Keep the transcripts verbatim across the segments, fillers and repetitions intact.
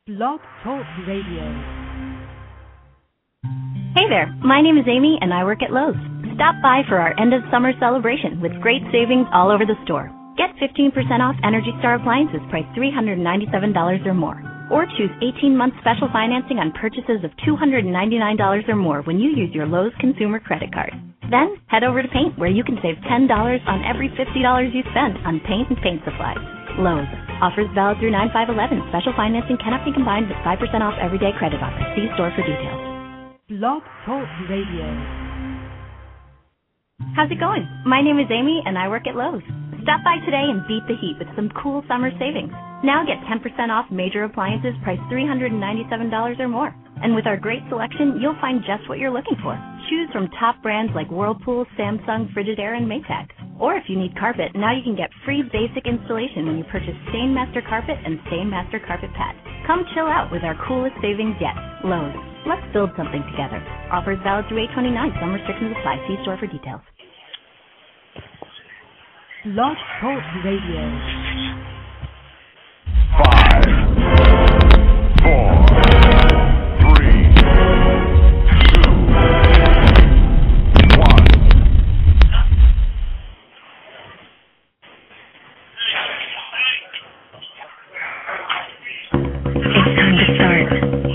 Blog Talk Radio. Hey there, my name is Amy and I work at Lowe's. Stop by for our end of summer celebration with great savings all over the store. Get fifteen percent off Energy Star appliances priced three hundred ninety-seven dollars or more. Or choose eighteen month special financing on purchases of two hundred ninety-nine dollars or more when you use your Lowe's consumer credit card. Then head over to Paint, where you can save ten dollars on every fifty dollars you spend on paint and paint supplies. Lowe's. Offers valid through nine five eleven. Special financing cannot be combined with five percent off everyday credit offer. See store for details. Blog Talk Radio. How's it going? My name is Amy and I work at Lowe's. Stop by today and beat the heat with some cool summer savings. Now get ten percent off major appliances priced three hundred ninety-seven dollars or more. And with our great selection, you'll find just what you're looking for. Choose from top brands like Whirlpool, Samsung, Frigidaire, and Maytag. Or if you need carpet, now you can get free basic installation when you purchase Stainmaster Carpet and Stainmaster Carpet Pad. Come chill out with our coolest savings yet. Lowe's. Let's build something together. Offers valid through eight twenty-nine. Some restrictions apply. See store for details. Blog Talk Radio. Five, four, three, two, one. It's time to start.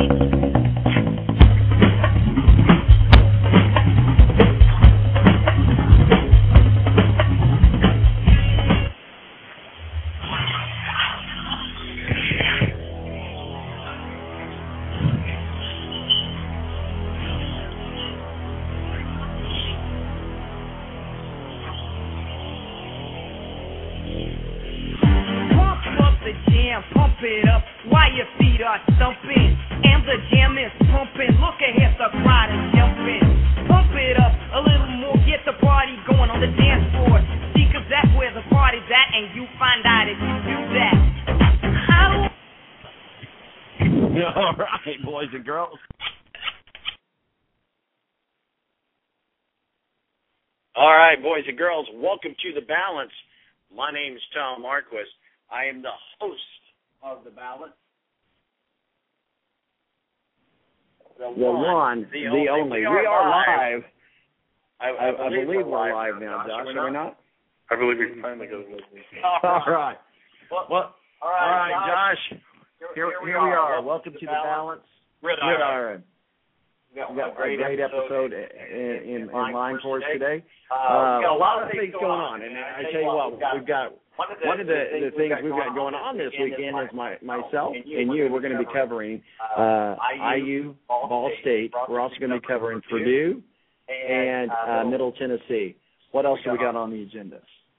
Boys and girls, welcome to The Balance. My name is Tom Marquis. I am the host of The Balance. The, the one, one the, the only. only. We, we are, are live. live. I, I, I believe, believe we're live, live now, Josh. Are we not? I believe we can finally go. All right. Well, well, all right, all right Josh. Josh. Here, here, here we are. are. Welcome, welcome to, to The Balance. Red Red Iron. We got, we got a great, great episode, episode in, in, in line for us today. today. Uh, uh, we got a lot of things going on, and I tell you what, we've got one of the, one of the, the things we've got going on this weekend is my, myself and you. We're going to be covering uh, I U, Ball State. We're also going to be covering Purdue and uh, Middle Tennessee. What else do we got on the agenda?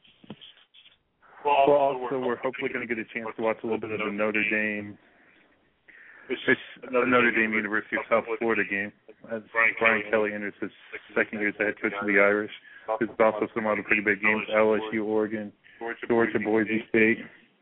Well, also, we're hopefully going to get a chance to watch a little bit of the Notre Dame. It's the Notre Dame University of South Florida game. As Brian Kelly enters his second year as the head coach of the Irish. There's also some other pretty big games: L S U, Oregon, Georgia, Boise State,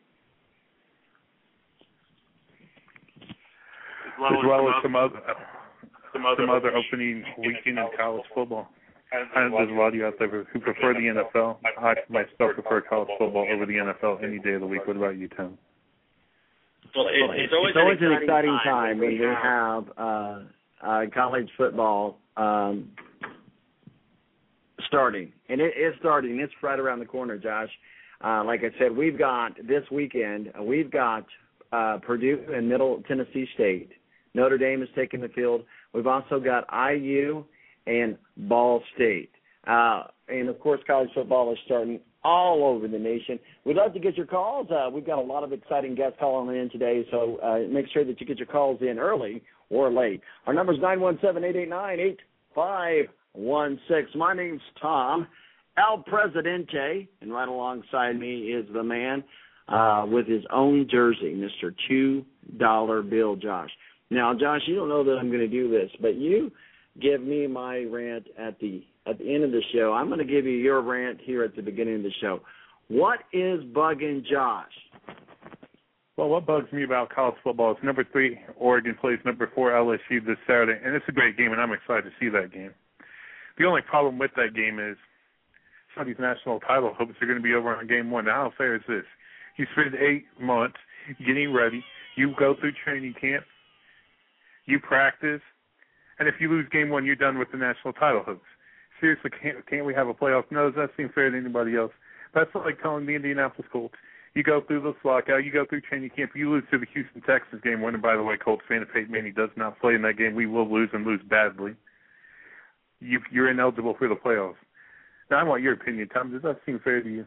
as well as some other some other opening weekend in college football. And there's a lot of you out there who prefer the N F L. I myself prefer college football over the N F L any day of the week. What about you, Tom? Well, it, it's, it's always, it's always an, exciting an exciting time, time when we have uh, uh, college football um, starting. And it is starting. It's right around the corner, Josh. Uh, like I said, we've got this weekend, uh, we've got uh, Purdue and Middle Tennessee State. Notre Dame is taking the field. We've also got I U and Ball State. Uh, and, of course, college football is starting all over the nation. We'd love to get your calls. Uh, we've got a lot of exciting guests calling in today, so uh, make sure that you get your calls in early or late. Our number is nine one seven, eight eight nine, eight five one six. My name's Tom, El Presidente, and right alongside me is the man uh, with his own jersey, Mister two dollar Bill, Josh. Now, Josh, you don't know that I'm going to do this, but you give me my rant at the At the end of the show. I'm going to give you your rant here at the beginning of the show. What is bugging Josh? Well, what bugs me about college football is number three, Oregon plays number four, L S U, this Saturday, and it's a great game, and I'm excited to see that game. The only problem with that game is some of these national title hopes are going to be over on game one. Now, how fair is this? You spend eight months getting ready, You go through training camp, you practice, and if you lose game one, you're done with the national title hopes. Seriously, can't, can't we have a playoff? No, does that seem fair to anybody else? That's like telling the Indianapolis Colts, you go through this lockout, you go through training camp, you lose to the Houston Texans game one, and by the way, Colts fan, if Peyton Manning does not play in that game, we will lose and lose badly. You, you're ineligible for the playoffs. Now, I want your opinion, Tom. Does that seem fair to you?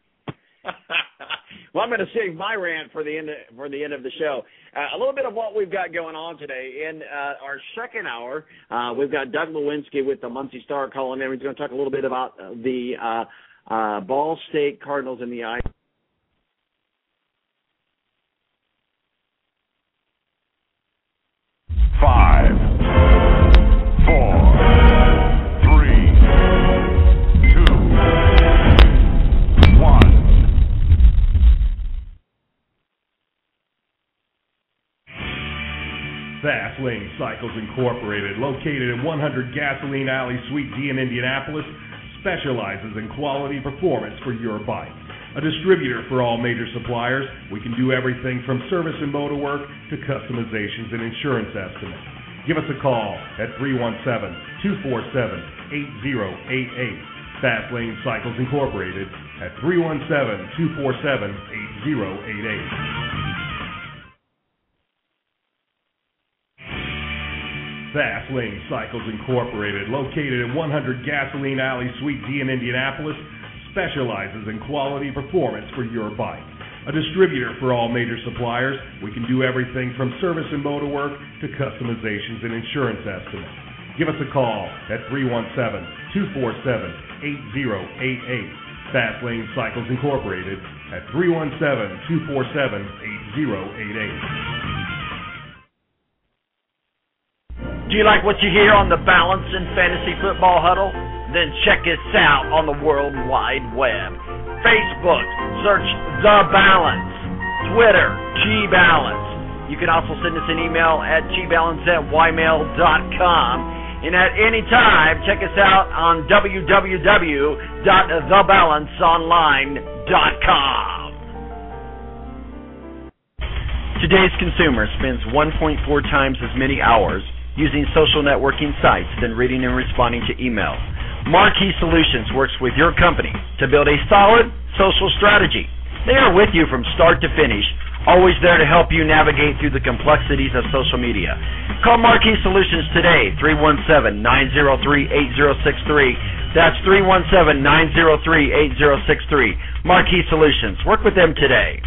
Well, I'm going to save my rant for the end of, for the end of the show. Uh, a little bit of what we've got going on today. In uh, our second hour, uh, we've got Doug Lewinsky with the Muncie Star calling in. He's going to talk a little bit about the uh, uh, Ball State Cardinals in the eye. Five, four, three, two, one. Fast Lane Cycles Incorporated, located at one hundred Gasoline Alley, Suite D in Indianapolis, specializes in quality performance for your bike. A distributor for all major suppliers, we can do everything from service and motor work to customizations and insurance estimates. Give us a call at three one seven, two four seven, eight zero eight eight. Fast Lane Cycles Incorporated at three one seven, two four seven, eight zero eight eight. Fast Lane Cycles Incorporated, located at one hundred Gasoline Alley, Suite D in Indianapolis, specializes in quality performance for your bike. A distributor for all major suppliers, we can do everything from service and motor work to customizations and insurance estimates. Give us a call at three one seven, two four seven, eight zero eight eight. Fast Lane Cycles Incorporated at three one seven, two four seven, eight zero eight eight. Do you like what you hear on the Balance and Fantasy Football Huddle? Then check us out on the World Wide Web. Facebook, search The Balance. Twitter, G-Balance. You can also send us an email at g balance at y mail dot com. And at any time, check us out on w w w dot the balance online dot com. Today's consumer spends one point four times as many hours using social networking sites than reading and responding to email. Marquee Solutions works with your company to build a solid social strategy. They are with you from start to finish, always there to help you navigate through the complexities of social media. Call Marquee Solutions today, three one seven, nine zero three, eight zero six three. That's three one seven, nine zero three, eight zero six three. Marquee Solutions. Work with them today.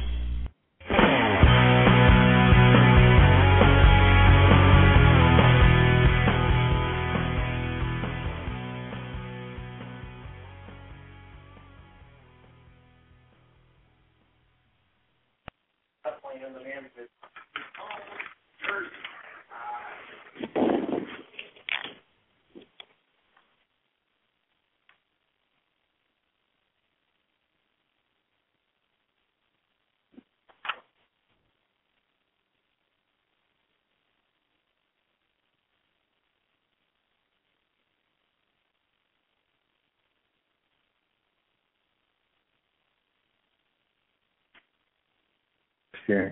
Sharing.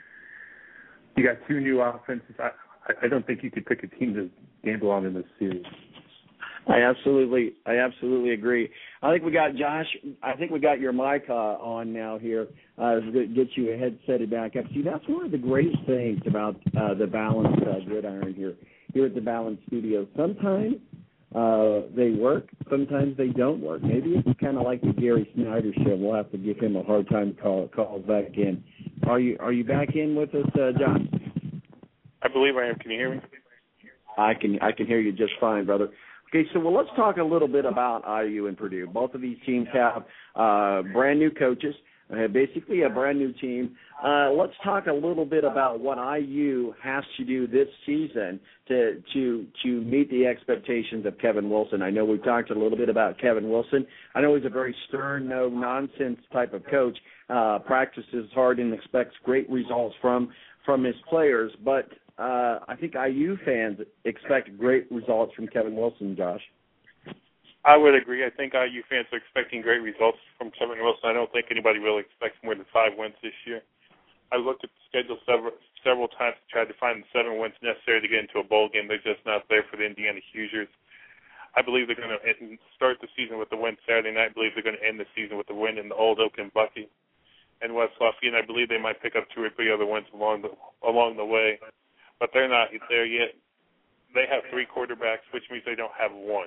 You got two new offenses. I, I don't think you could pick a team to gamble on in this series. I absolutely, I absolutely agree. I think we got Josh. I think we got your mic uh, on now here. Uh, to get you a headset back up. See, that's one of the great things about uh, the Balance uh, Gridiron here, here at the Balance Studio. Sometimes uh, they work, sometimes they don't work. Maybe it's kind of like the Gary Snyder show. We'll have to give him a hard time to call call back in. Are you are you back in with us, uh, Josh? I believe I am. Can you hear me? I can I can hear you just fine, brother. Okay, so well, let's talk a little bit about I U and Purdue. Both of these teams have uh, brand new coaches, uh, basically a brand new team. Uh, let's talk a little bit about what I U has to do this season to to to meet the expectations of Kevin Wilson. I know we've talked a little bit about Kevin Wilson. I know he's a very stern, no nonsense type of coach. Uh, practices hard and expects great results from from his players, but uh, I think I U fans expect great results from Kevin Wilson, Josh. I would agree. I think I U fans are expecting great results from Kevin Wilson. I don't think anybody really expects more than five wins this year. I looked at the schedule several several times to try to find the seven wins necessary to get into a bowl game. They're just not there for the Indiana Hoosiers. I believe they're going to start the season with a win Saturday night. I believe they're going to end the season with a win in the Old Oak and Bucky and West Lafayette. And I believe they might pick up two or three other wins along the along the way, but they're not there yet. They have three quarterbacks, which means they don't have one.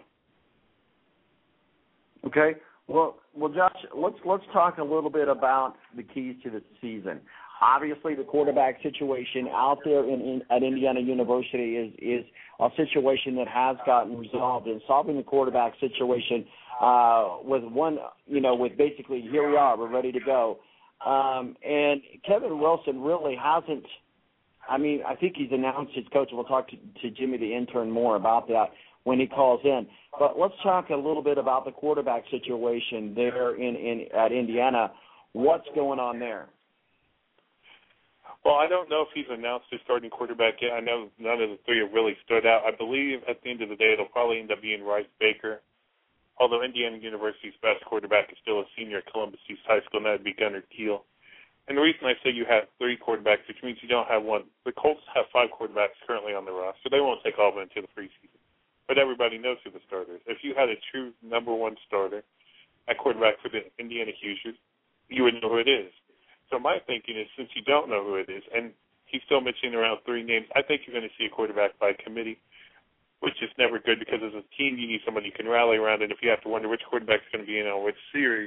Okay. Well, well, Josh, let's let's talk a little bit about the keys to the season. Obviously, the quarterback situation out there in, in at Indiana University is is a situation that has gotten resolved. And solving the quarterback situation uh, with one, you know, with basically here we are, we're ready to go. Um, and Kevin Wilson really hasn't. I mean, I think he's announced his coach. We'll talk to, to Jimmy the intern more about that when he calls in. But let's talk a little bit about the quarterback situation there in, in at Indiana. What's going on there? Well, I don't know if he's announced his starting quarterback yet. I know none of the three have really stood out. I believe at the end of the day it'll probably end up being Rice Baker, although Indiana University's best quarterback is still a senior at Columbus East High School, and that would be Gunnar Kiel. And the reason I say you have three quarterbacks, which means you don't have one, the Colts have five quarterbacks currently on the roster. They won't take all of them into the preseason. But everybody knows who the starter is. If you had a true number one starter at quarterback for the Indiana Hoosiers, you would know who it is. So my thinking is, since you don't know who it is, and he's still mentioning around three names, I think you're going to see a quarterback by committee, which is never good because as a team you need somebody you can rally around, and if you have to wonder which quarterback's going to be in on which series,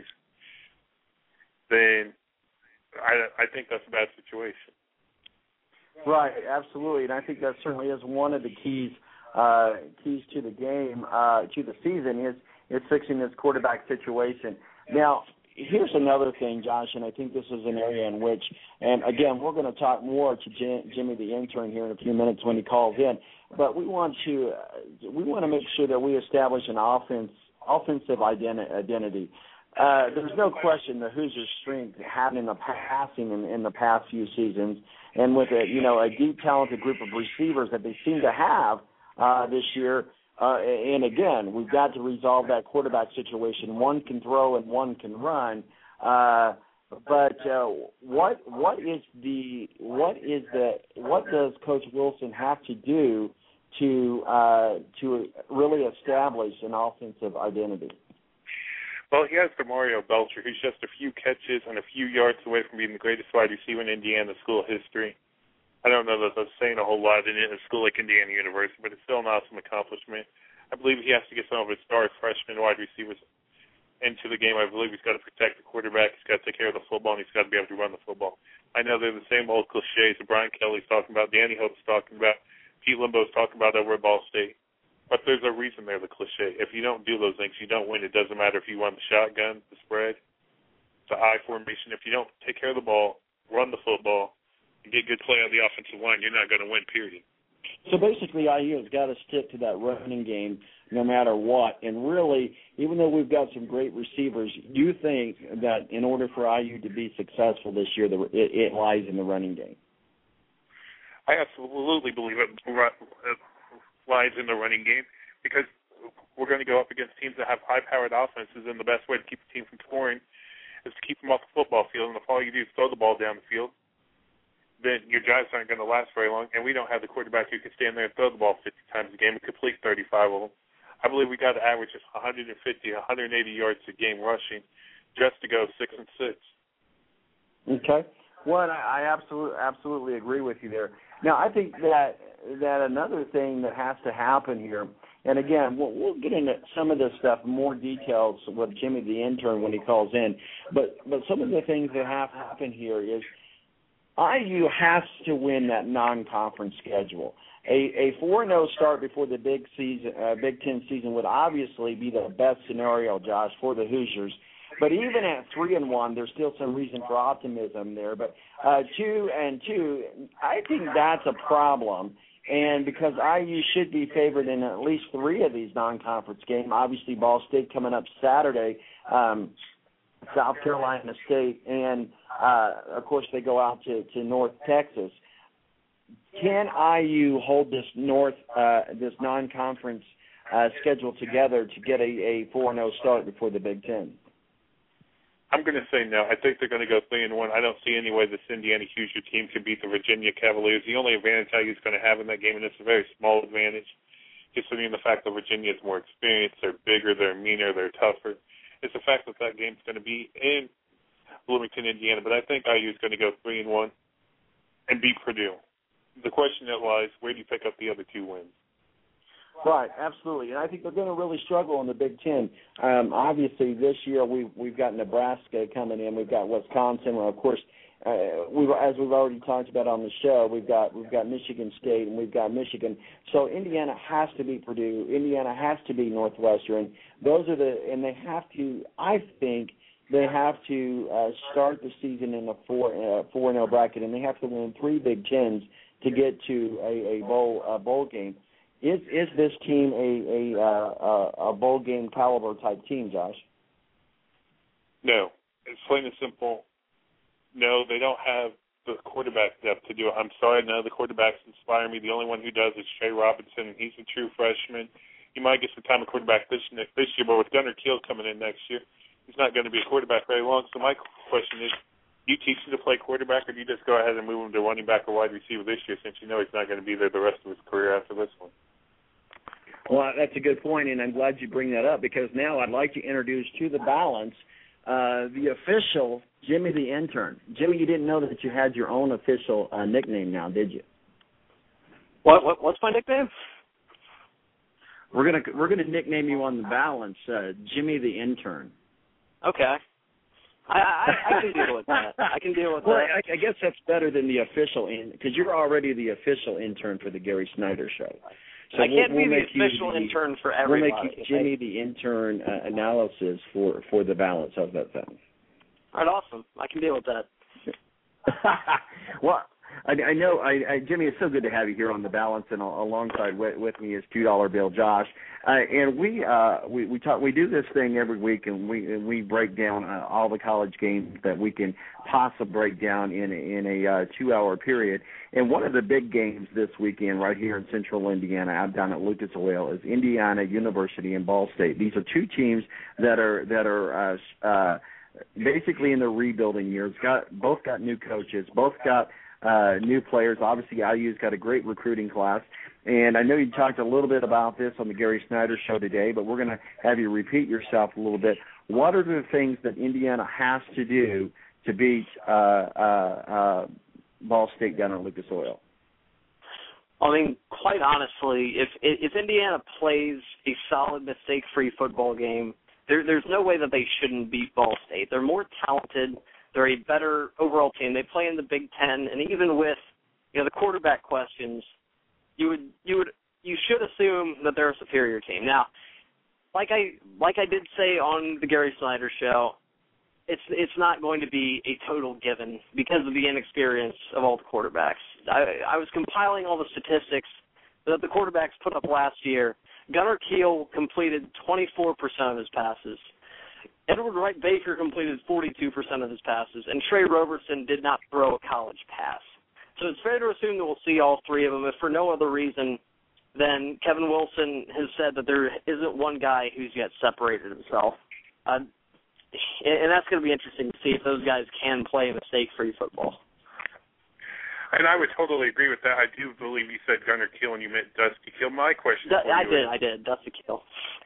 then I, I think that's a bad situation. Right, absolutely, and I think that certainly is one of the keys uh, keys to the game, uh, to the season, is is fixing this quarterback situation. Now, here's another thing, Josh, and I think this is an area in which, and again, we're going to talk more to Jim, Jimmy the intern here in a few minutes when he calls in, but we want to uh, we want to make sure that we establish an offense offensive identi- identity. Uh, there's no question the Hoosiers' strength had in the passing in, in the past few seasons, and with a you know a deep, talented group of receivers that they seem to have uh, this year. Uh, and again, we've got to resolve that quarterback situation. One can throw and one can run. Uh, but uh, what what is the what is the what does Coach Wilson have to do to uh, to really establish an offensive identity? Well, he has Demario Belcher, who's just a few catches and a few yards away from being the greatest wide receiver in Indiana school history. I don't know that that's saying a whole lot in a school like Indiana University, but it's still an awesome accomplishment. I believe he has to get some of his star freshman wide receivers into the game. I believe he's got to protect the quarterback, he's got to take care of the football, and he's got to be able to run the football. I know they're the same old cliches that Brian Kelly's talking about, Danny Hope's talking about, Pete Limbo's talking about over at Ball State. But there's a reason they're the cliche. If you don't do those things, you don't win. It doesn't matter if you run the shotgun, the spread, the I formation. If you don't take care of the ball, run the football, and get good play on the offensive line, you're not going to win, period. So basically I U has got to stick to that running game no matter what. And really, even though we've got some great receivers, you think that in order for I U to be successful this year, the, it, it lies in the running game? I absolutely believe it lies in the running game because we're going to go up against teams that have high-powered offenses, and the best way to keep a team from scoring is to keep them off the football field. And if all you do is throw the ball down the field, then your drives aren't going to last very long, and we don't have the quarterback who can stand there and throw the ball fifty times a game and complete thirty-five of them. I believe we got to average just one hundred fifty, one hundred eighty yards a game rushing just to go six and six. Okay. Well, I absolutely absolutely agree with you there. Now, I think that that another thing that has to happen here, and again, we'll, we'll get into some of this stuff, more details with Jimmy the intern when he calls in, but but some of the things that have to happen here is I U has to win that non-conference schedule. A a four and oh start before the Big season, uh, Big Ten season would obviously be the best scenario, Josh, for the Hoosiers. But even at three and one, there's still some reason for optimism there. But uh, two and two, I think that's a problem. And because I U should be favored in at least three of these non-conference games, obviously Ball State coming up Saturday, um, South Carolina State, and uh, of course they go out to, to North Texas. Can I U hold this North uh, this non-conference uh, schedule together to get a, a four and oh start before the Big Ten? I'm going to say no. I think they're going to go three and one. I don't see any way this Indiana Hoosier team can beat the Virginia Cavaliers. The only advantage I U is going to have in that game, and it's a very small advantage, considering the fact that Virginia is more experienced, they're bigger, they're meaner, they're tougher. It's the fact that that game's going to be in Bloomington, Indiana. But I think I U is going to go three and one and beat Purdue. The question that lies, where do you pick up the other two wins? Right, absolutely, and I think they're going to really struggle in the Big Ten. Um, obviously, this year we we've got Nebraska coming in, we've got Wisconsin, well, of course, uh, we as we've already talked about on the show, we've got we've got Michigan State and we've got Michigan. So Indiana has to beat Purdue. Indiana has to beat Northwestern. Those are the, and they have to. I think they have to uh, start the season in a four uh, four and zero bracket, and they have to win three Big Tens to get to a, a bowl a bowl game. Is is this team a a, uh, a bowl game caliber type team, Josh? No, it's plain and simple. No, they don't have the quarterback depth to do it. I'm sorry, none of the quarterbacks inspire me. The only one who does is Trey Robinson, and he's a true freshman. He might get some time at quarterback this this year, but with Gunnar Kiel coming in next year, he's not going to be a quarterback very long. So my question is, do you teach him to play quarterback, or do you just go ahead and move him to running back or wide receiver this year, since you know he's not going to be there the rest of his career after this one? Well, that's a good point, and I'm glad you bring that up, because now I'd like to introduce to the balance uh, the official Jimmy the Intern. Jimmy, you didn't know that you had your own official uh, nickname now, did you? What, what what's my nickname? We're gonna we're gonna nickname you on the balance, uh, Jimmy the Intern. Okay. I, I, I can deal with that. I can deal with well, that. I, I guess that's better than the official, because you're already the official intern for the Gary Snyder Show. So I can't we'll, be we'll the official the, intern for everybody. We'll make you Jimmy the Intern uh, analysis for, for the balance. How's that sound? All right, awesome. I can deal with that. Well, I, I know, I, I, Jimmy, it's so good to have you here on the balance, and alongside with, with me is two dollar Bill Josh. Uh, and we uh, we we talk we do this thing every week, and we and we break down uh, all the college games that we can possibly break down in in a uh, two hour period. And one of the big games this weekend, right here in Central Indiana, I'm down at Lucas Oil, is Indiana University and Ball State. These are two teams that are that are uh, uh, basically in their rebuilding years. Got both got new coaches, both got uh, new players. Obviously, I U's got a great recruiting class. And I know you talked a little bit about this on the Gary Snyder Show today, but we're going to have you repeat yourself a little bit. What are the things that Indiana has to do to beat uh, uh, uh, Ball State down at Lucas Oil? I mean, quite honestly, if if Indiana plays a solid, mistake-free football game, there, there's no way that they shouldn't beat Ball State. They're more talented. They're a better overall team. They play in the Big Ten, and even with you know the quarterback questions, you would you would you should assume that they're a superior team. Now, like I like I did say on the Gary Snyder Show, it's it's not going to be a total given because of the inexperience of all the quarterbacks. I, I was compiling all the statistics that the quarterbacks put up last year. Gunnar Kiel completed twenty-four percent of his passes. Edward Wright Baker completed forty-two percent of his passes, and Trey Roberson did not throw a college pass. So it's fair to assume that we'll see all three of them, if for no other reason than Kevin Wilson has said that there isn't one guy who's yet separated himself. Uh, and that's going to be interesting to see if those guys can play mistake-free football. And I would totally agree with that. I do believe you said Gunnar Kiel and you meant Dusty Kiel. My question D- for I you did, is, I did, Dusty Kiel.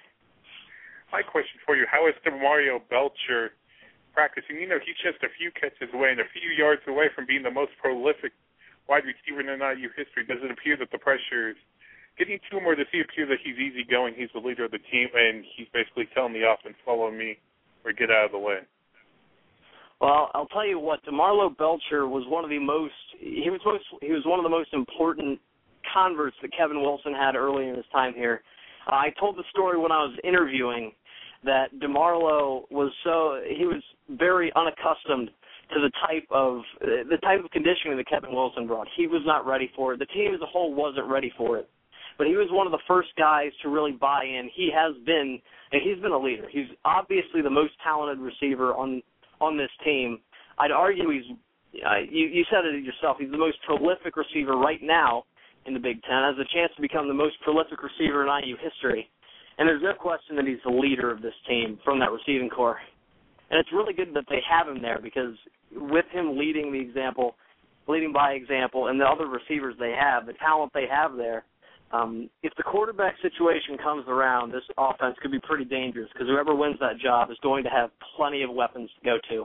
My question for you, how is DeMario Belcher practicing? You know, he's just a few catches away and a few yards away from being the most prolific wide receiver in I U history. Does it appear that the pressure is getting to him, or does he appear that he's easygoing, he's the leader of the team, and he's basically telling the offense, follow me or get out of the way? Well, I'll tell you what, DeMarlo Belcher was one of the most he was most he was one of the most important converts that Kevin Wilson had early in his time here. Uh, I told the story when I was interviewing that DeMarlo was so he was very unaccustomed to the type of the type of conditioning that Kevin Wilson brought. He was not ready for it. The team as a whole wasn't ready for it. But he was one of the first guys to really buy in. He has been and he's been a leader. He's obviously the most talented receiver on on this team. I'd argue he's uh, you, you said it yourself, he's the most prolific receiver right now in the Big Ten, has a chance to become the most prolific receiver in I U history. And there's no question that he's the leader of this team from that receiving corps. And it's really good that they have him there because with him leading the example, leading by example, and the other receivers they have, the talent they have there, um, if the quarterback situation comes around, this offense could be pretty dangerous because whoever wins that job is going to have plenty of weapons to go to.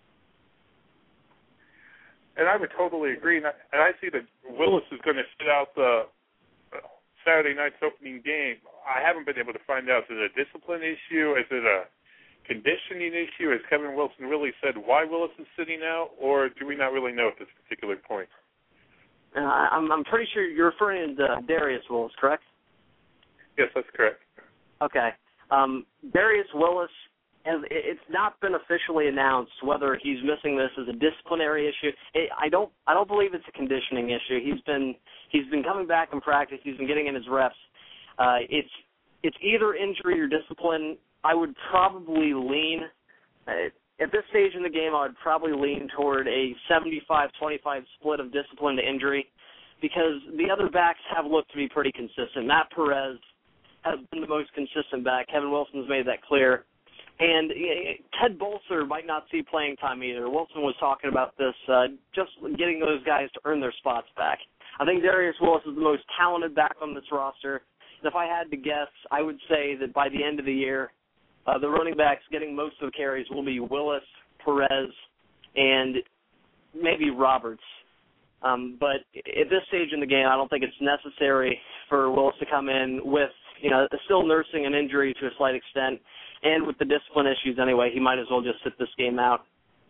And I would totally agree. And I, and I see that Willis is going to sit out the Saturday night's opening game. I haven't been able to find out, is it a discipline issue? Is it a conditioning issue? Has Kevin Wilson really said why Willis is sitting out? Or do we not really know at this particular point? Uh, I'm, I'm pretty sure you're referring to Darius Willis, correct? Yes, that's correct. Okay. Um, Darius Willis, has, it's not been officially announced whether he's missing this as a disciplinary issue. It, I don't I don't believe it's a conditioning issue. He's been he's been coming back in practice. He's been getting in his reps. Uh, it's it's either injury or discipline. I would probably lean uh, at this stage in the game. I would probably lean toward a seventy-five twenty-five split of discipline to injury because the other backs have looked to be pretty consistent. Matt Perez has been the most consistent back. Kevin Wilson's made that clear. And Ted Bolser might not see playing time either. Wilson was talking about this, uh, just getting those guys to earn their spots back. I think Darius Willis is the most talented back on this roster. And if I had to guess, I would say that by the end of the year, uh, the running backs getting most of the carries will be Willis, Perez, and maybe Roberts. Um, but at this stage in the game, I don't think it's necessary for Willis to come in with, you know, still nursing an injury to a slight extent. And with the discipline issues anyway, he might as well just sit this game out.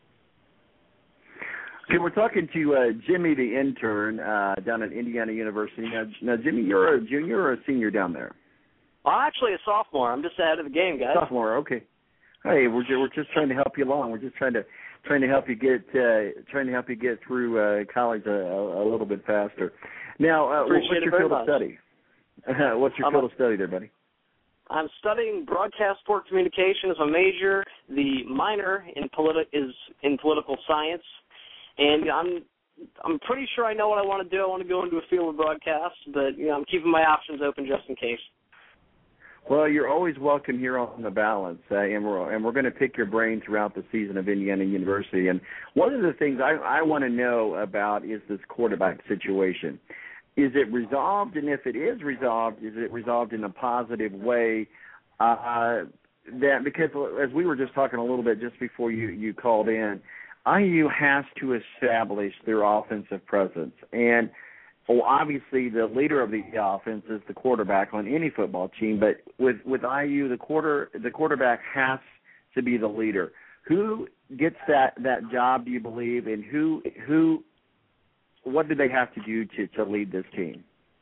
Okay, we're talking to uh, Jimmy, the intern, uh, down at Indiana University. Now, now, Jimmy, you're a junior or a senior down there? Well, I'm actually a sophomore. I'm just ahead of the game, guys. Sophomore, okay. Hey, we're we're just trying to help you along. We're just trying to trying to help you get uh, trying to help you get through uh, college a, a, a little bit faster. Now, uh, what's your field of study? Uh, what's your I'm field a- of study there, buddy? I'm studying broadcast sport communication as a major. The minor in politi- is in political science, and I'm I'm pretty sure I know what I want to do. I want to go into a field of broadcast, but you know I'm keeping my options open just in case. Well, you're always welcome here on The Balance, uh, and we're and we're going to pick your brain throughout the season of Indiana University. And one of the things I, I want to know about is this quarterback situation. Is it resolved? And if it is resolved, is it resolved in a positive way? Uh, that because as we were just talking a little bit just before you, you called in, I U has to establish their offensive presence. And well, obviously the leader of the offense is the quarterback on any football team. But with, with I U, the quarter the quarterback has to be the leader. Who gets that, that job, do you believe, and who who what do they have to do to, to lead this team?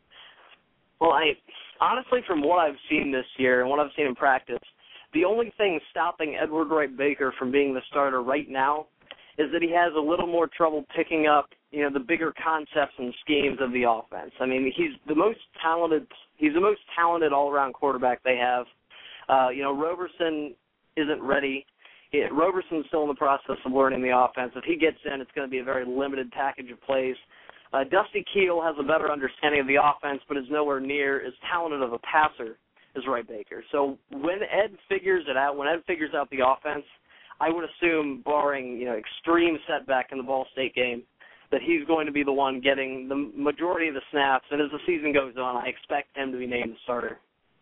Well, I honestly, from what I've seen this year and what I've seen in practice, the only thing stopping Edward Wright Baker from being the starter right now is that he has a little more trouble picking up, you know, the bigger concepts and schemes of the offense. I mean, he's the most talented. He's the most talented all-around quarterback they have. Uh, you know, Roberson isn't ready. It, Roberson's still in the process of learning the offense. If he gets in, it's going to be a very limited package of plays. Uh, Dusty Keel has a better understanding of the offense, but is nowhere near as talented of a passer as Wright Baker. So when Ed figures it out, when Ed figures out the offense, I would assume, barring you know extreme setback in the Ball State game, that he's going to be the one getting the majority of the snaps. And as the season goes on, I expect him to be named the starter.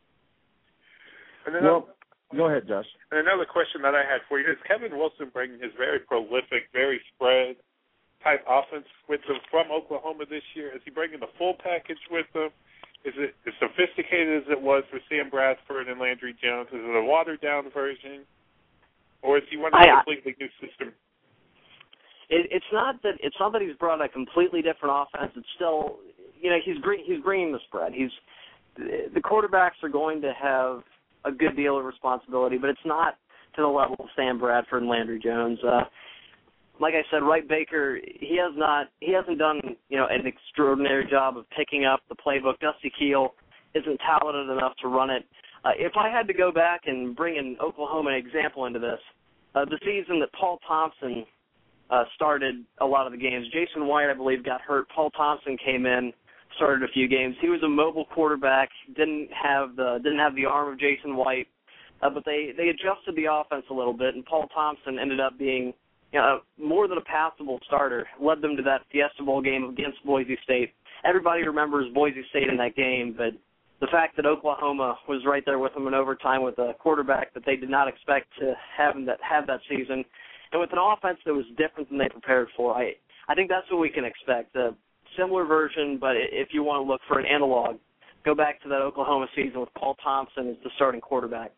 And then well, go ahead, Josh. And another question that I had for you is Kevin Wilson bringing his very prolific, very spread type offense with him from Oklahoma this year? Is he bringing the full package with him? Is it as sophisticated as it was for Sam Bradford and Landry Jones? Is it a watered-down version? Or is he running a completely new system? It, it's not that it's not that he's brought a completely different offense. It's still, you know, he's bring, he's bringing the spread. He's the quarterbacks are going to have a good deal of responsibility, but it's not to the level of Sam Bradford and Landry Jones. Uh, like I said, Wright Baker, he has not, he hasn't done, you know, an extraordinary job of picking up the playbook. Dusty Keel isn't talented enough to run it. Uh, if I had to go back and bring an Oklahoma example into this, uh, the season that Paul Thompson uh, started a lot of the games, Jason White, I believe, got hurt. Paul Thompson came in, started a few games. He was a mobile quarterback, didn't have the didn't have the arm of Jason White, uh, but they, they adjusted the offense a little bit, and Paul Thompson ended up being you know, more than a passable starter, led them to that Fiesta Bowl game against Boise State. Everybody remembers Boise State in that game, but the fact that Oklahoma was right there with them in overtime with a quarterback that they did not expect to have that have that season, and with an offense that was different than they prepared for, I I think that's what we can expect. A similar version, but if you want to look for an analog, go back to that Oklahoma season with Paul Thompson as the starting quarterback.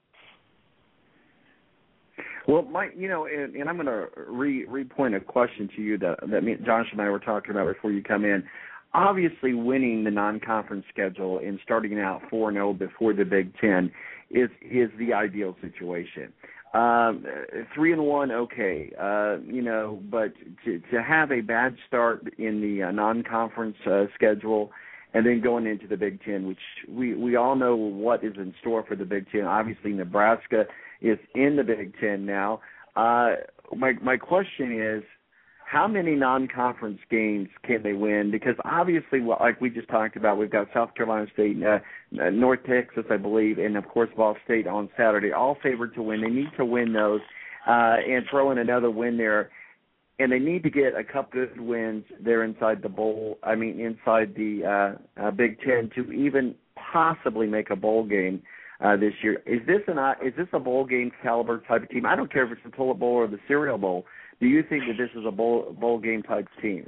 Well, Mike, you know, and, and I'm going to re repoint a question to you that that me, Josh and I were talking about before you come in. Obviously, winning the non-conference schedule and starting out four and oh before the Big Ten is is the ideal situation. Um, three and one, okay, uh, you know, but to to have a bad start in the uh, non-conference uh, schedule and then going into the Big Ten, which we we all know what is in store for the Big Ten. Obviously, Nebraska is in the Big Ten now. Uh, my my question is, how many non-conference games can they win? Because obviously, well, like we just talked about, we've got South Carolina State, uh, North Texas, I believe, and, of course, Ball State on Saturday, all favored to win. They need to win those uh, and throw in another win there. And they need to get a couple of wins there inside the bowl, I mean, inside the uh, uh, Big Ten to even possibly make a bowl game uh, this year. Is this, an, uh, is this a bowl game caliber type of team? I don't care if it's the Toilet Bowl or the Cereal Bowl. Do you think that this is a bowl bowl game type team?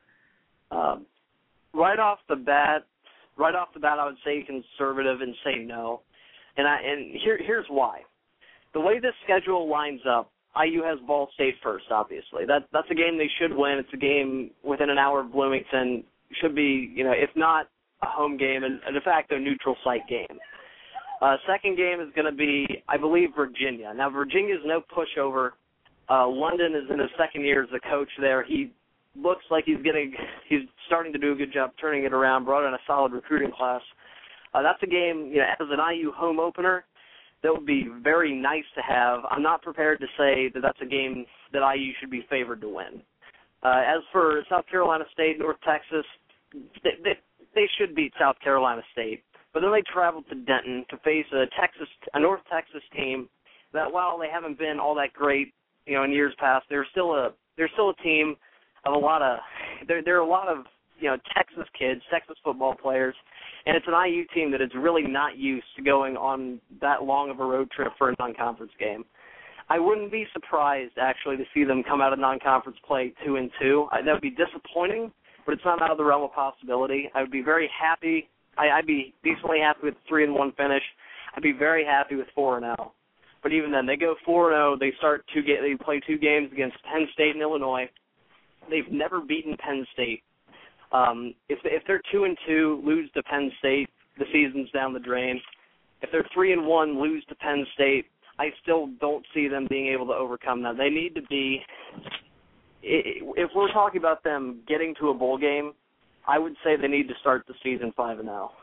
um, right off the bat, right off the bat, I would say conservative and say no, and I and here here's why. The way this schedule lines up, I U has Ball State first. Obviously, that that's a game they should win. It's a game within an hour of Bloomington. Should be, you know, if not a home game, and a de facto neutral site game. Uh, second game is going to be, I believe, Virginia. Now, Virginia's no pushover. Uh, London is in his second year as a coach there. He looks like he's getting, he's starting to do a good job turning it around, brought in a solid recruiting class. Uh, that's a game, you know, as an I U home opener, that would be very nice to have. I'm not prepared to say that that's a game that I U should be favored to win. Uh, as for South Carolina State, North Texas, they, they, they should beat South Carolina State. But then they traveled to Denton to face a Texas, a North Texas team that, while they haven't been all that great, you know, in years past, they're still a they're still a team of a lot of there there are a lot of you know Texas kids, Texas football players, and it's an I U team that is really not used to going on that long of a road trip for a non-conference game. I wouldn't be surprised actually to see them come out of non-conference play two and two. I, that would be disappointing, but it's not out of the realm of possibility. I would be very happy. I, I'd be decently happy with three and one finish. I'd be very happy with four and zero. But even then, they go four and oh. They start two ga- They play two games against Penn State and Illinois. They've never beaten Penn State. Um, if if they're two and two, lose to Penn State, the season's down the drain. If they're three and one, lose to Penn State, I still don't see them being able to overcome that. They need to be. If we're talking about them getting to a bowl game, I would say they need to start the season five and zero.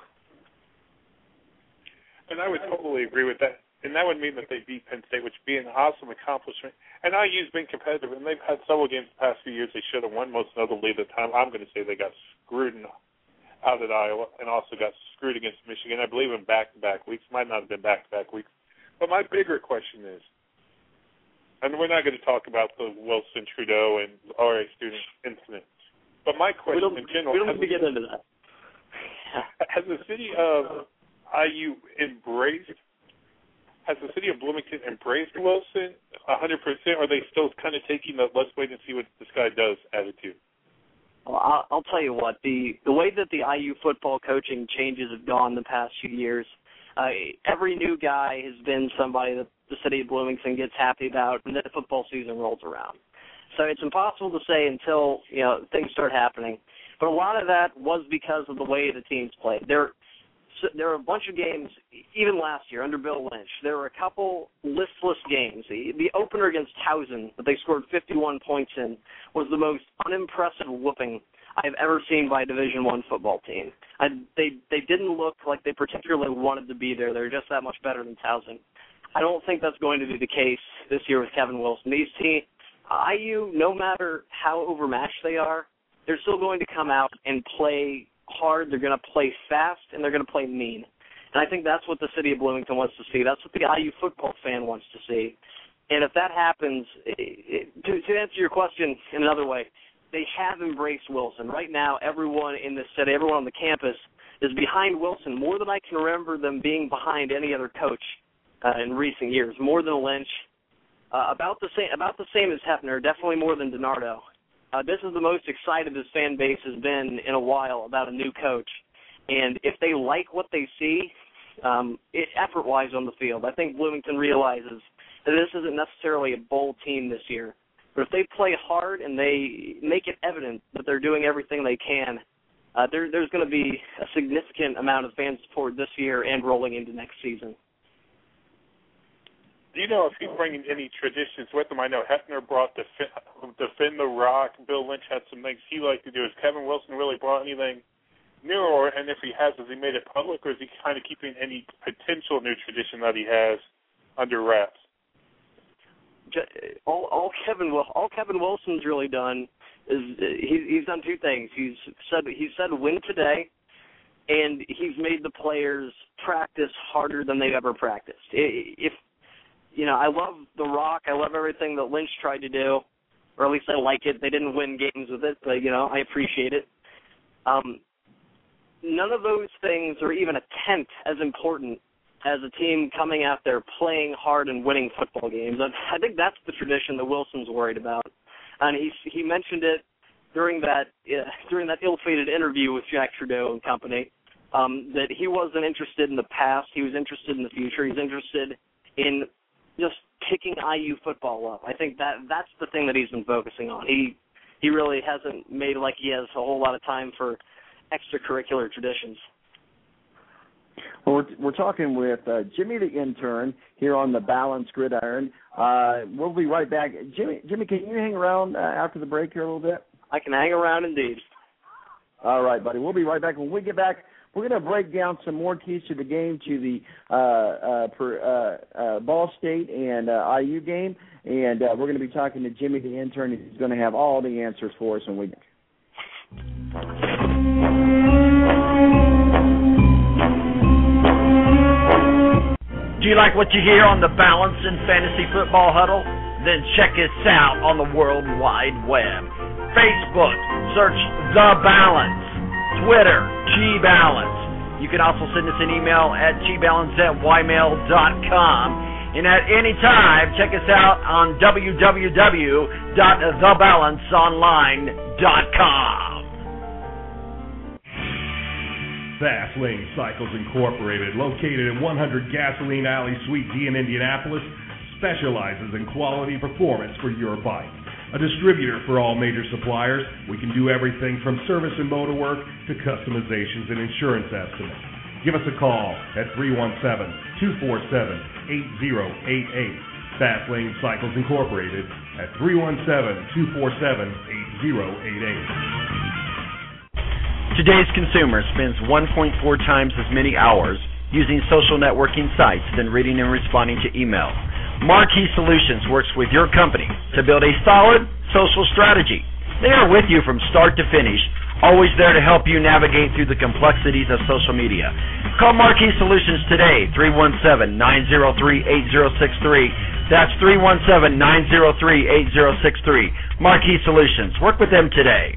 And I would totally agree with that. And that would mean that they beat Penn State, which would be an awesome accomplishment. And I U's been competitive, and they've had several games the past few years they should have won, most notably the time I'm going to say they got screwed in, out at Iowa and also got screwed against Michigan. I believe in back-to-back weeks. Might not have been back-to-back weeks. But my bigger question is, and we're not going to talk about the Wilson Trudeau and R A student incident, but my question in general, we don't need to get into that. Has the city of I U embraced Has the city of Bloomington embraced Wilson one hundred percent, or are they still kind of taking the let's wait and see what this guy does attitude? Well, I'll, I'll tell you what, the, the way that the I U football coaching changes have gone the past few years, uh, every new guy has been somebody that the city of Bloomington gets happy about, and then the football season rolls around. So it's impossible to say until, you know, things start happening. But a lot of that was because of the way the teams played. There So there were a bunch of games, even last year, under Bill Lynch. There were a couple listless games. The, the opener against Towson that they scored fifty-one points in was the most unimpressive whooping I've ever seen by a Division I football team. I, they they didn't look like they particularly wanted to be there. They're just that much better than Towson. I don't think that's going to be the case this year with Kevin Wilson. These teams, I U, no matter how overmatched they are, they're still going to come out and play hard, they're going to play fast, and they're going to play mean. And I think that's what the city of Bloomington wants to see. That's what the I U football fan wants to see. And if that happens, it, to, to answer your question in another way, they have embraced Wilson. Right now, everyone in the city, everyone on the campus is behind Wilson more than I can remember them being behind any other coach uh, in recent years, more than Lynch. Uh, about the same, about the same as Hefner, definitely more than DiNardo. Uh, this is the most excited this fan base has been in a while about a new coach. And if they like what they see, um, it, effort-wise on the field, I think Bloomington realizes that this isn't necessarily a bowl team this year. But if they play hard and they make it evident that they're doing everything they can, uh, there, there's going to be a significant amount of fan support this year and rolling into next season. Do you know if he's bringing any traditions with him? I know Hefner brought the Defend the Rock. Bill Lynch had some things he liked to do. Has Kevin Wilson really brought anything new? Or, and if he has, has he made it public, or is he kind of keeping any potential new tradition that he has under wraps? All, all Kevin all Kevin Wilson's really done is he, he's done two things. He's said he said win today, and he's made the players practice harder than they've ever practiced. If you know, I love The Rock. I love everything that Lynch tried to do, or at least I like it. They didn't win games with it, but, you know, I appreciate it. Um, none of those things are even a tenth as important as a team coming out there playing hard and winning football games. I think that's the tradition that Wilson's worried about. And he he mentioned it during that uh, during that ill-fated interview with Jack Trudeau and company, um, that he wasn't interested in the past. He was interested in the future. He's interested in just picking I U football up. I think that that's the thing that he's been focusing on. He he really hasn't made it like he has a whole lot of time for extracurricular traditions. Well, we're, we're talking with uh, Jimmy the intern here on the Balanced Gridiron. Uh, we'll be right back. Jimmy, Jimmy, can you hang around uh, after the break here a little bit? I can hang around indeed. All right, buddy. We'll be right back. When we get back, we're going to break down some more keys to the game, to the uh, uh, per, uh, uh, Ball State and uh, I U game, and uh, we're going to be talking to Jimmy the intern. He's going to have all the answers for us when we get Do you like what you hear on the Balance and Fantasy Football Huddle? Then check us out on the World Wide Web. Facebook, search The Balance. Twitter, G-Balance. You can also send us an email at g balance at y mail dot com. And at any time, check us out on w w w dot the balance online dot com. Fast Lane Cycles Incorporated, located at one hundred Gasoline Alley, Suite D in Indianapolis, specializes in quality performance for your bike. A distributor for all major suppliers, we can do everything from service and motor work to customizations and insurance estimates. Give us a call at three one seven, two four seven, eight zero eight eight. Fast Lane Cycles Incorporated at three one seven, two four seven, eight zero eight eight. Today's consumer spends one point four times as many hours using social networking sites than reading and responding to email. Marquee Solutions works with your company to build a solid social strategy. They are with you from start to finish, always there to help you navigate through the complexities of social media. Call Marquee Solutions today, three one seven, nine zero three, eight zero six three. That's three one seven, nine zero three, eight zero six three. Marquee Solutions. Work with them today.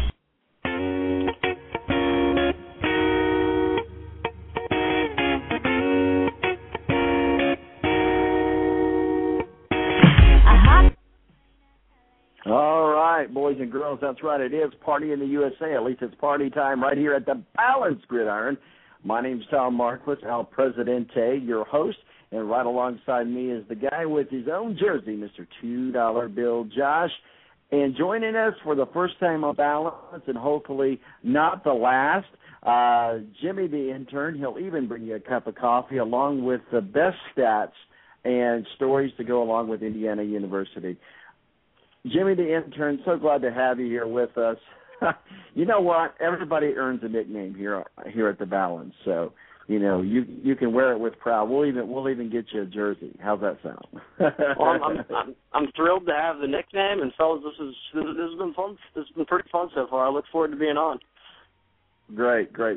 All right, boys and girls, that's right. It is Party in the U S A. At least it's party time right here at the Balanced Gridiron. My name's Tom Marquis, El Presidente, your host, and right alongside me is the guy with his own jersey, Mister two dollar Bill Josh. And joining us for the first time on Balance, and hopefully not the last, uh, Jimmy the intern. He'll even bring you a cup of coffee along with the best stats and stories to go along with Indiana University. Jimmy the intern, so glad to have you here with us. You know what? Everybody earns a nickname here here at the Balance, so you know you you can wear it with pride. We'll even we'll even get you a jersey. How's that sound? Well, I'm, I'm I'm I'm thrilled to have the nickname, and fellas, this is this has been fun. This has been pretty fun so far. I look forward to being on. Great, great.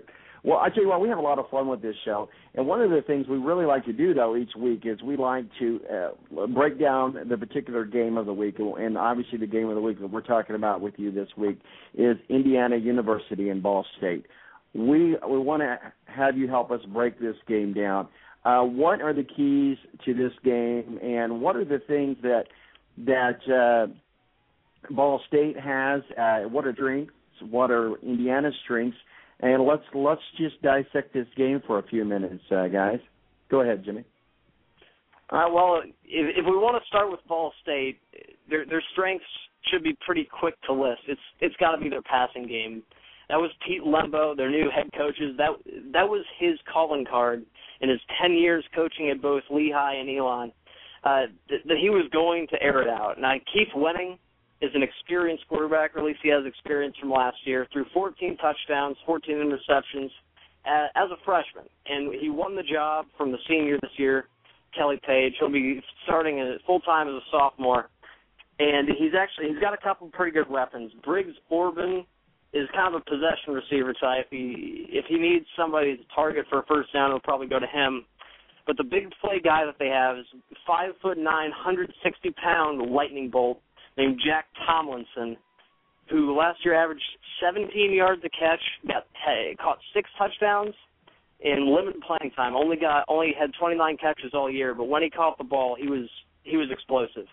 Well, I tell you what, we have a lot of fun with this show, and one of the things we really like to do, though, each week is we like to uh, break down the particular game of the week, and obviously the game of the week that we're talking about with you this week is Indiana University and Ball State. We we want to have you help us break this game down. Uh, what are the keys to this game, and what are the things that that uh, Ball State has? Uh, what are strengths? What are Indiana's strengths? And let's let's just dissect this game for a few minutes, uh, guys. Go ahead, Jimmy. All right. Well, if, if we want to start with Ball State, their their strengths should be pretty quick to list. It's it's got to be their passing game. That was Pete Lembo, their new head coaches. That that was his calling card in his ten years coaching at both Lehigh and Elon. Uh, th- that he was going to air it out. Now, Keith Wenning is an experienced quarterback, or at least he has experience from last year, threw fourteen touchdowns, fourteen interceptions uh, as a freshman. And he won the job from the senior this year, Kelly Page. He'll be starting full-time as a sophomore. And he's actually he's got a couple pretty good weapons. Briggs Orban is kind of a possession receiver type. He, if he needs somebody to target for a first down, he'll probably go to him. But the big play guy that they have is five foot nine, one hundred sixty pound lightning bolt named Jack Tomlinson, who last year averaged seventeen yards a catch, got hey, caught six touchdowns in limited playing time. Only got only had twenty-nine catches all year, but when he caught the ball, he was he was explosive.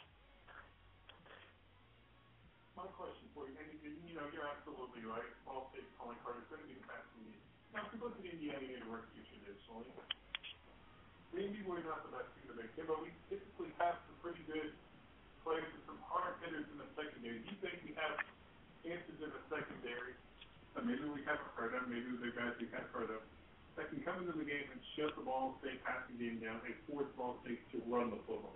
My question for you, and you know, you're absolutely right. Ball State's calling card is going to be the passing game. Now, if you look at Indiana University traditionally, maybe we're not the best team to make it, but we typically have some pretty good players and some hard hitters in the secondary. Do you think we have answers in the secondary? Or maybe we haven't heard of, maybe they're guys we have heard of, that can come into the game and shut the Ball State passing game down and force Ball State to run the football?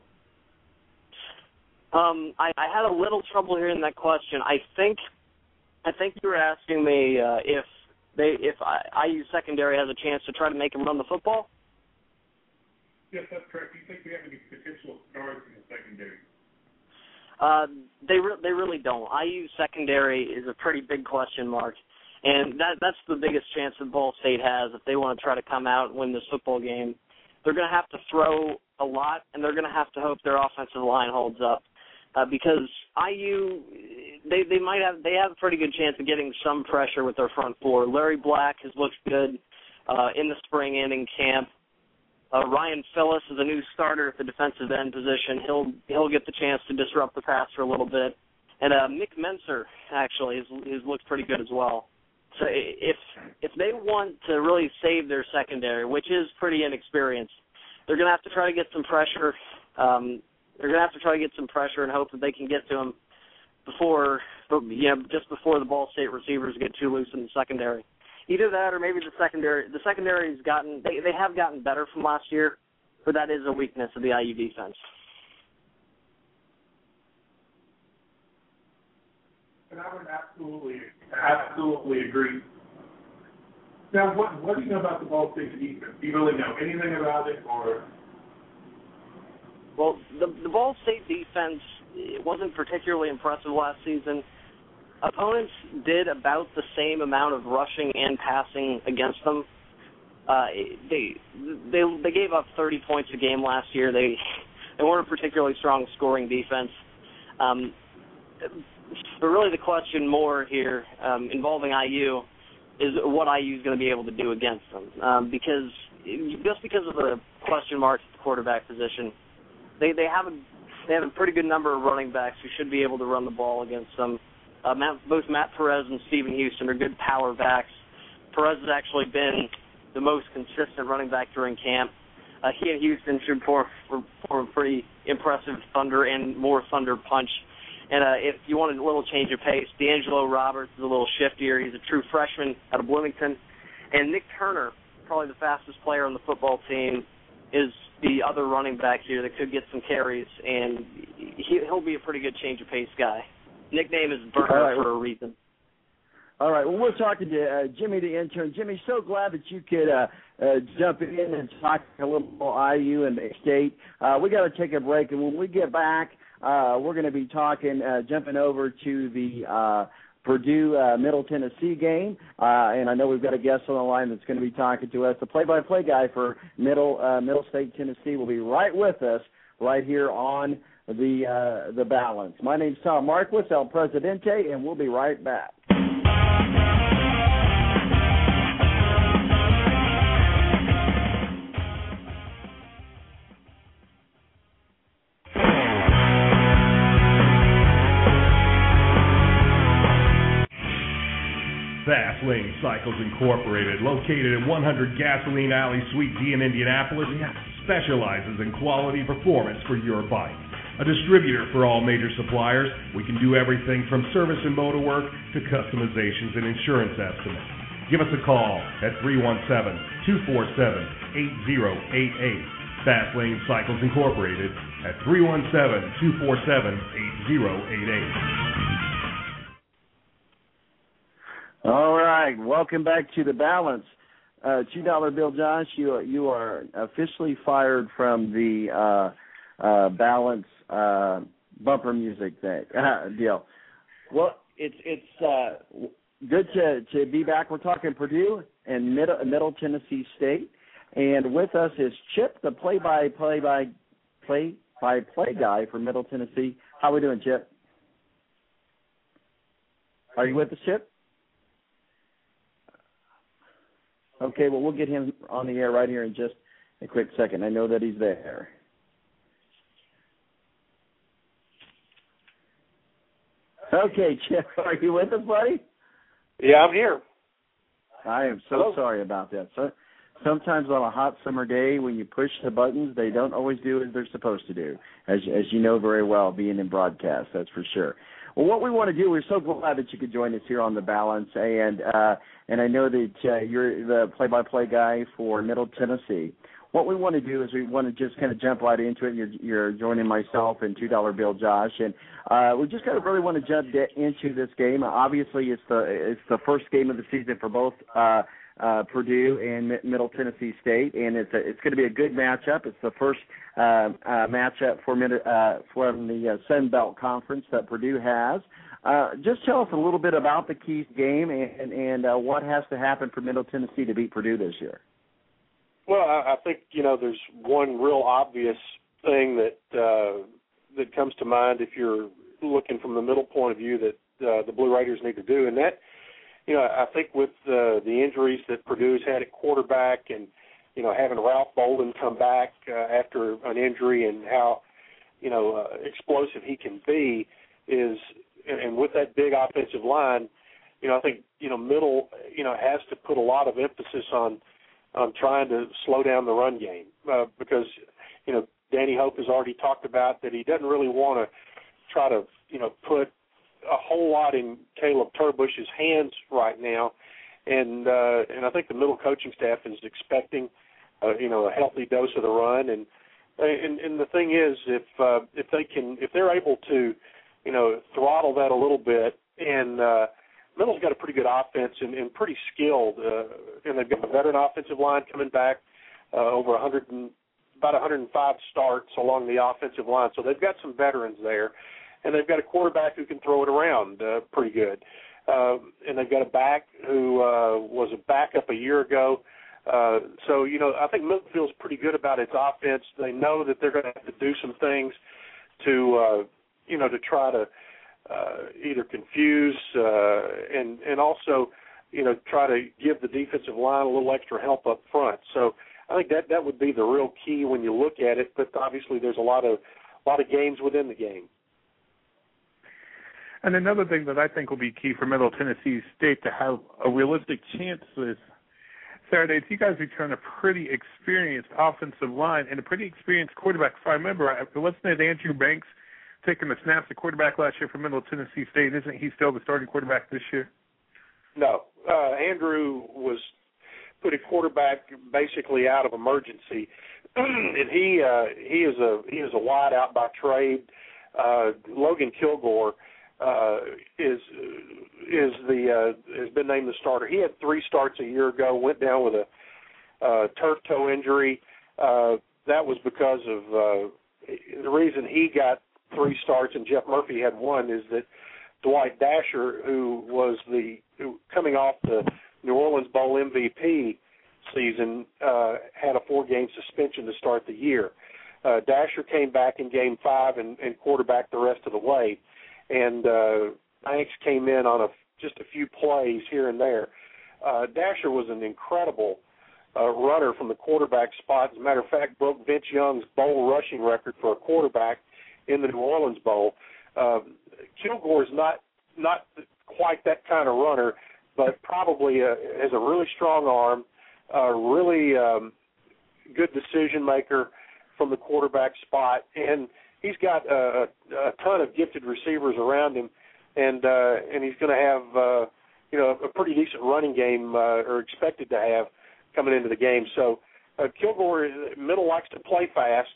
Um, I, I had a little trouble hearing that question. I think, I think you were asking me uh, if they, if I, IU secondary has a chance to try to make them run the football. Yes, that's correct. Do you think we have any potential stars in the secondary? Uh, they re- they really don't. I U secondary is a pretty big question mark, and that that's the biggest chance that Ball State has if they want to try to come out and win this football game. They're going to have to throw a lot, and they're going to have to hope their offensive line holds up, uh, because I U they they might have they have a pretty good chance of getting some pressure with their front four. Larry Black has looked good uh, in the spring and in camp. Uh, Ryan Phillips is a new starter at the defensive end position. He'll he'll get the chance to disrupt the pass for a little bit. And uh, Mick Menser, actually, has, has looked pretty good as well. So if if they want to really save their secondary, which is pretty inexperienced, they're going to have to try to get some pressure. Um, they're going to have to try to get some pressure and hope that they can get to him before, you know, just before the Ball State receivers get too loose in the secondary. Either that or maybe the secondary. The secondary has gotten they they have gotten better from last year, but that is a weakness of the I U defense. And I would absolutely, absolutely agree. Now, what what do you know about the Ball State defense? Do you really know anything about it, or? Well, the the Ball State defense it wasn't particularly impressive last season. Opponents did about the same amount of rushing and passing against them. Uh, they they they gave up thirty points a game last year. They they weren't a particularly strong scoring defense. Um, but really, the question more here um, involving I U is what I U is going to be able to do against them. Um, because just because of the question marks at the quarterback position, they they have a they have a pretty good number of running backs who should be able to run the ball against them. Uh, Matt, both Matt Perez and Stephen Houston are good power backs. Perez has actually been the most consistent running back during camp. Uh, he and Houston should form, form a pretty impressive thunder and more thunder punch. And uh, if you want a little change of pace, D'Angelo Roberts is a little shiftier. He's a true freshman out of Bloomington. And Nick Turner, probably the fastest player on the football team, is the other running back here that could get some carries, and he, he'll be a pretty good change of pace guy. Nickname is Burger right. for a reason. All right. Well, we're talking to uh, Jimmy, the intern. Jimmy, so glad that you could uh, uh, jump in and talk a little more I U and State. Uh, we got to take a break, and when we get back, uh, we're going to be talking, uh, jumping over to the uh, Purdue uh, Middle Tennessee game, uh, and I know we've got a guest on the line that's going to be talking to us. The play-by-play guy for Middle uh, Middle State Tennessee will be right with us right here on the uh, the Balance. My name's Tom Marquis, El Presidente, and we'll be right back. Fast Lane Cycles Incorporated, located at one hundred Gasoline Alley, Suite D in Indianapolis, specializes in quality performance for your bike. A distributor for all major suppliers, we can do everything from service and motor work to customizations and insurance estimates. Give us a call at three one seven, two four seven, eight zero eight eight. Fast Lane Cycles Incorporated at three one seven, two four seven, eight zero eight eight. All right, welcome back to the Balance. Uh, two dollar Bill Josh, you are, you are officially fired from the uh, uh, Balance uh, bumper music thing, uh, deal. Well, it's it's uh, good to, to be back. We're talking Purdue and Middle, Middle Tennessee State, and with us is Chip, the play-by-play by play-by-play guy for Middle Tennessee. How are we doing, Chip? Are you with us, Chip? Okay, well, we'll get him on the air right here in just a quick second. I know that he's there. Okay, Chip, are you with us, buddy? Yeah, I'm here. I am so Hello. sorry about that. So, sometimes on a hot summer day, when you push the buttons, they don't always do as they're supposed to do, as, as you know very well, being in broadcast, that's for sure. Well, what we want to do, we're so glad that you could join us here on The Balance, and uh, and I know that uh, you're the play-by-play guy for Middle Tennessee. What we want to do is we want to just kind of jump right into it. You're, you're joining myself and two dollar Bill Josh, and uh, we just kind of really want to jump de- into this game. Obviously, it's the it's the first game of the season for both uh, uh, Purdue and M- Middle Tennessee State, and it's a, it's going to be a good matchup. It's the first uh, uh, matchup for uh, from the uh, Sun Belt Conference that Purdue has. Uh, just tell us a little bit about the Keys game and, and uh, what has to happen for Middle Tennessee to beat Purdue this year. Well, I, I think, you know, there's one real obvious thing that uh, that comes to mind if you're looking from the middle point of view that uh, the Blue Raiders need to do, and that, you know, I think with uh, the injuries that Purdue's had at quarterback and, you know, having Ralph Bolden come back uh, after an injury and how, you know, uh, explosive he can be is, and with that big offensive line, you know, I think, you know, Middle, you know, has to put a lot of emphasis on on trying to slow down the run game uh, because, you know, Danny Hope has already talked about that he doesn't really want to try to, you know, put a whole lot in Caleb Turbush's hands right now. And uh, and I think the Middle coaching staff is expecting, uh, you know, a healthy dose of the run. And and, and the thing is, if uh, if they can, if they're able to, you know, throttle that a little bit, and uh, Middle's got a pretty good offense and, and pretty skilled, uh, and they've got a veteran offensive line coming back, uh, over one hundred and, about one hundred five starts along the offensive line. So they've got some veterans there, and they've got a quarterback who can throw it around uh, pretty good. Uh, and they've got a back who uh, was a backup a year ago. Uh, so, you know, I think Middle feels pretty good about its offense. They know that they're going to have to do some things to, uh, you know, to try to uh, either confuse uh, and, and also, you know, try to give the defensive line a little extra help up front. So I think that, that would be the real key when you look at it. But obviously there's a lot of a lot of games within the game. And another thing that I think will be key for Middle Tennessee State to have a realistic chance this Saturday is you guys return a pretty experienced offensive line and a pretty experienced quarterback. If I remember, wasn't it Andrew Banks taking the snaps at quarterback last year for Middle Tennessee State? Isn't he still the starting quarterback this year? No. Uh, Andrew was put a quarterback basically out of emergency, and he uh, he is a he is a wide out by trade. Uh, Logan Kilgore uh, is is the uh, has been named the starter. He had three starts a year ago. Went down with a uh, turf toe injury. Uh, that was because of uh, the reason he got three starts and Jeff Murphy had one is that Dwight Dasher, who was the who, coming off the New Orleans Bowl M V P season, uh, had a four-game suspension to start the year. Uh, Dasher came back in Game Five and, and quarterbacked the rest of the way, and uh, Banks came in on a just a few plays here and there. Uh, Dasher was an incredible uh, runner from the quarterback spot. As a matter of fact, broke Vince Young's bowl rushing record for a quarterback in the New Orleans Bowl. Uh, Kilgore's not not quite that kind of runner, but probably uh, has a really strong arm, a really um, good decision maker from the quarterback spot, and he's got a, a ton of gifted receivers around him, and uh, and he's going to have uh, you know a pretty decent running game, uh, or expected to have coming into the game. So uh, Kilgore Middle likes to play fast,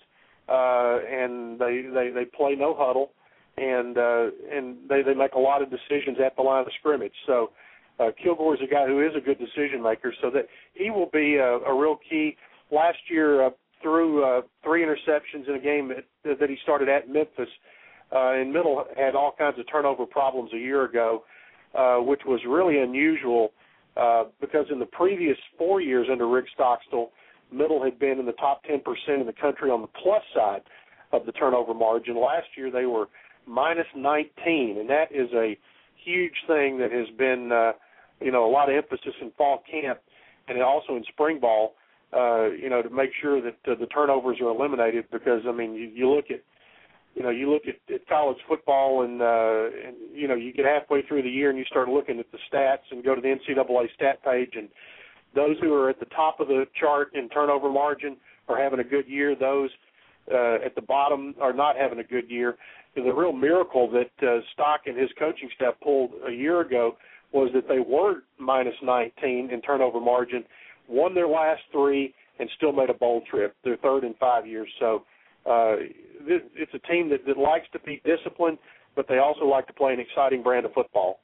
uh, and they, they they play no huddle, and uh, and they they make a lot of decisions at the line of scrimmage. So uh, Kilgore is a guy who is a good decision maker, so that he will be a, a real key. Last year, uh, threw uh, three interceptions in a game that, that he started at Memphis, uh, and Middle had all kinds of turnover problems a year ago, uh, which was really unusual uh, because in the previous four years under Rick Stockstill, Middle had been in the top ten percent in the country on the plus side of the turnover margin. Last year they were minus nineteen, and that is a huge thing that has been, uh, you know, a lot of emphasis in fall camp and also in spring ball. Uh, you know, to make sure that uh, the turnovers are eliminated, because I mean, you, you look at, you know, you look at, at college football, and, uh, and you know, you get halfway through the year and you start looking at the stats and go to the N C double A stat page, and those who are at the top of the chart in turnover margin are having a good year. Those uh, at the bottom are not having a good year. The real miracle that uh, Stock and his coaching staff pulled a year ago was that they were minus nineteen in turnover margin, won their last three, and still made a bowl trip, their third in five years. So uh, this, it's a team that, that likes to be disciplined, but they also like to play an exciting brand of football.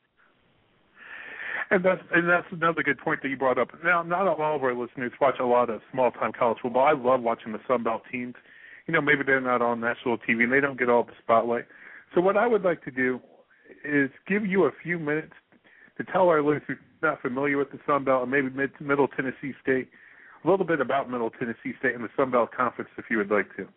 And that's and that's another good point that you brought up. Now, not all of our listeners watch a lot of small-time college football. I love watching the Sun Belt teams. You know, maybe they're not on national T V and they don't get all the spotlight. So what I would like to do is give you a few minutes to tell our listeners not familiar with the Sun Belt, and maybe mid, Middle Tennessee State, a little bit about Middle Tennessee State and the Sun Belt Conference, if you would like to.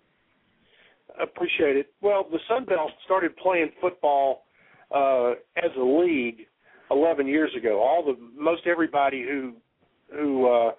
Appreciate it. Well, the Sun Belt started playing football uh, as a league eleven years ago. All the most everybody who who uh,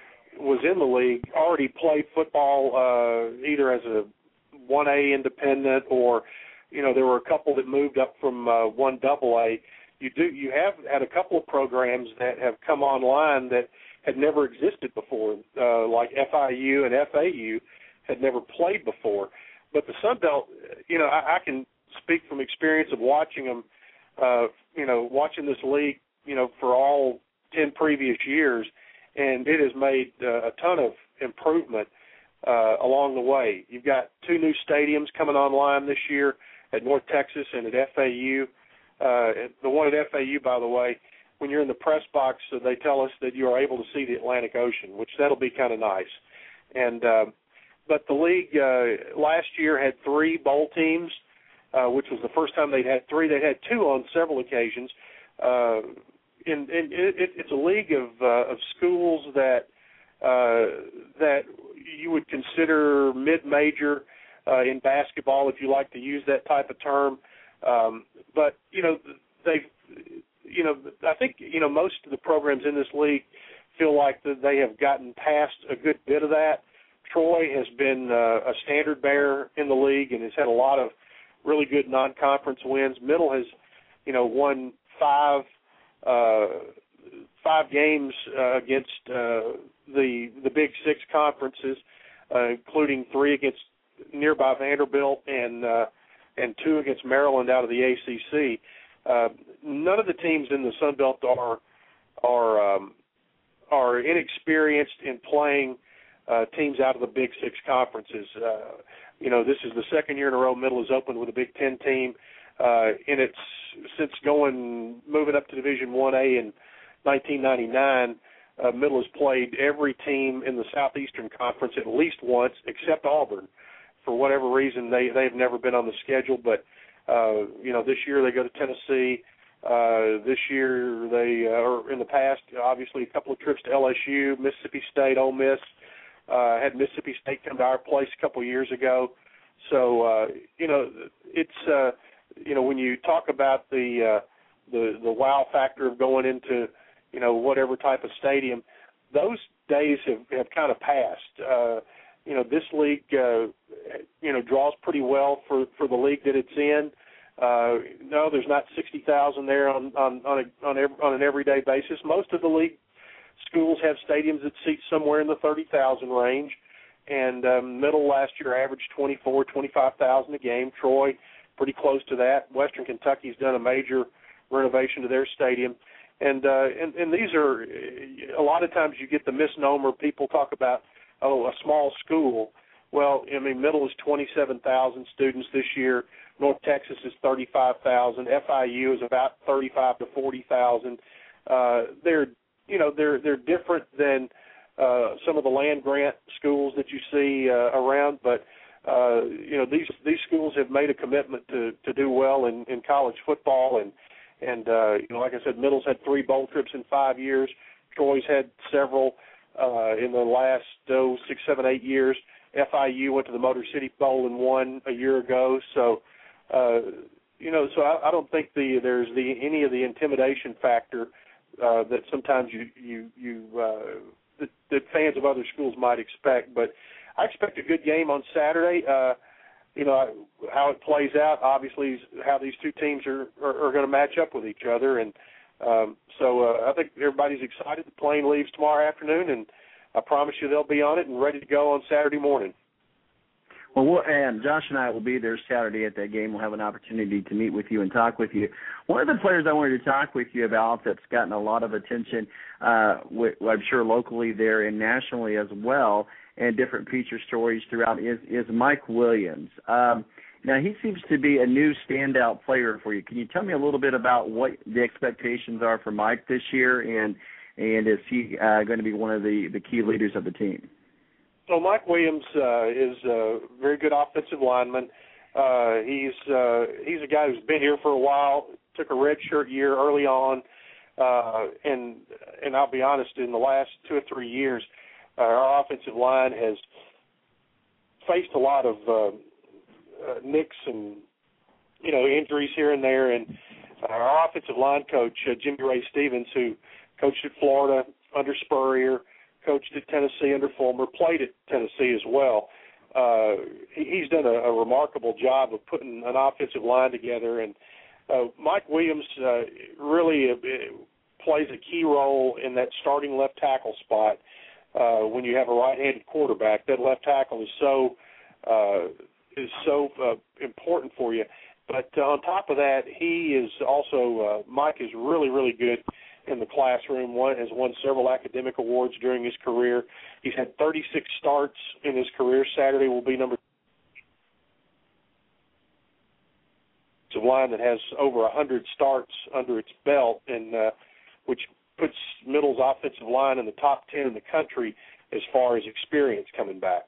was in the league already played football, uh, either as a one A independent, or you know there were a couple that moved up from uh, one double A. You do. You have had a couple of programs that have come online that had never existed before, uh, like F I U and F A U had never played before. But the Sun Belt, you know, I, I can speak from experience of watching them, uh, you know, watching this league, you know, for all ten previous years, and it has made uh, a ton of improvement uh, along the way. You've got two new stadiums coming online this year at North Texas and at F A U. Uh, the one at F A U, by the way, when you're in the press box, uh, they tell us that you are able to see the Atlantic Ocean, which that'll be kind of nice. And uh, but the league uh, last year had three bowl teams, uh, which was the first time they'd had three. They had two on several occasions. Uh, and and it, it's a league of uh, of schools that uh, that you would consider mid-major uh, in basketball, if you like to use that type of term. Um, but, you know, they've, you know, I think, you know, most of the programs in this league feel like that they have gotten past a good bit of that. Troy has been uh, a standard bearer in the league and has had a lot of really good non-conference wins. Middle has, you know, won five uh, five games uh, against uh, the the Big Six conferences, uh, including three against nearby Vanderbilt and uh, and two against Maryland out of the A C C. Uh, none of the teams in the Sun Belt are are um, are inexperienced in playing uh, teams out of the Big Six conferences. Uh, you know, this is the second year in a row Middle has opened with a Big Ten team. Uh, and it's since going moving up to Division one A in nineteen ninety-nine, uh, Middle has played every team in the Southeastern Conference at least once, except Auburn. For whatever reason, they they've never been on the schedule, but Uh, you know, this year they go to Tennessee. Uh, this year they, uh, or in the past, obviously a couple of trips to L S U, Mississippi State, Ole Miss. Uh, had Mississippi State come to our place a couple of years ago. So, uh, you know, it's, uh, you know, when you talk about the, uh, the the wow factor of going into, you know, whatever type of stadium, those days have, have kind of passed. Uh, you know, this league, uh, you know, draws pretty well for, for the league that it's in. Uh, no, there's not sixty thousand there on on on, a, on, every, on an everyday basis. Most of the league schools have stadiums that seat somewhere in the thirty thousand range, and um, Middle last year averaged twenty-four, twenty-five thousand a game. Troy, pretty close to that. Western Kentucky's done a major renovation to their stadium. And, uh, and and these are, a lot of times you get the misnomer, people talk about, oh, a small school. Well, I mean, Middle is twenty-seven thousand students this year. North Texas is thirty-five thousand. F I U is about thirty-five to forty thousand. Uh, they're, you know, they're they're different than uh, some of the land grant schools that you see uh, around, but uh, you know, these these schools have made a commitment to to do well in, in college football, and and uh, you know, like I said, Middle's had three bowl trips in five years. Troy's had several uh, in the last oh, six, seven, eight years. F I U went to the Motor City Bowl and won a year ago. So, uh, you know, so I, I don't think the there's the any of the intimidation factor uh, that sometimes you you you uh, that, that fans of other schools might expect. But I expect a good game on Saturday. Uh, you know, how it plays out, obviously, is how these two teams are are, are going to match up with each other. And um, so uh, I think everybody's excited. The plane leaves tomorrow afternoon, and I promise you they'll be on it and ready to go on Saturday morning. Well, we'll and Josh and I will be there Saturday at that game. We'll have an opportunity to meet with you and talk with you. One of the players I wanted to talk with you about that's gotten a lot of attention, uh, with, I'm sure locally there and nationally as well, and different feature stories throughout, is, is Mike Williams. Um, now, he seems to be a new standout player for you. Can you tell me a little bit about what the expectations are for Mike this year, and and is he uh, going to be one of the, the key leaders of the team? So Mike Williams uh, is a very good offensive lineman. Uh, he's uh, he's a guy who's been here for a while, took a redshirt year early on, uh, and and I'll be honest, in the last two or three years, uh, our offensive line has faced a lot of uh, uh, nicks and, you know, injuries here and there. And our offensive line coach, uh, Jimmy Ray Stevens, who coached at Florida under Spurrier, coached at Tennessee under Fulmer, played at Tennessee as well. Uh, he, he's done a, a remarkable job of putting an offensive line together. And uh, Mike Williams uh, really uh, plays a key role in that starting left tackle spot uh, when you have a right-handed quarterback. That left tackle is so uh, is so uh, important for you. But uh, on top of that, he is also uh, Mike is really, really good in the classroom. One has won several academic awards during his career. He's had thirty-six starts in his career. Saturday will be number two line that has over one hundred starts under its belt, and uh, which puts Middle's offensive line in the top ten in the country as far as experience coming back.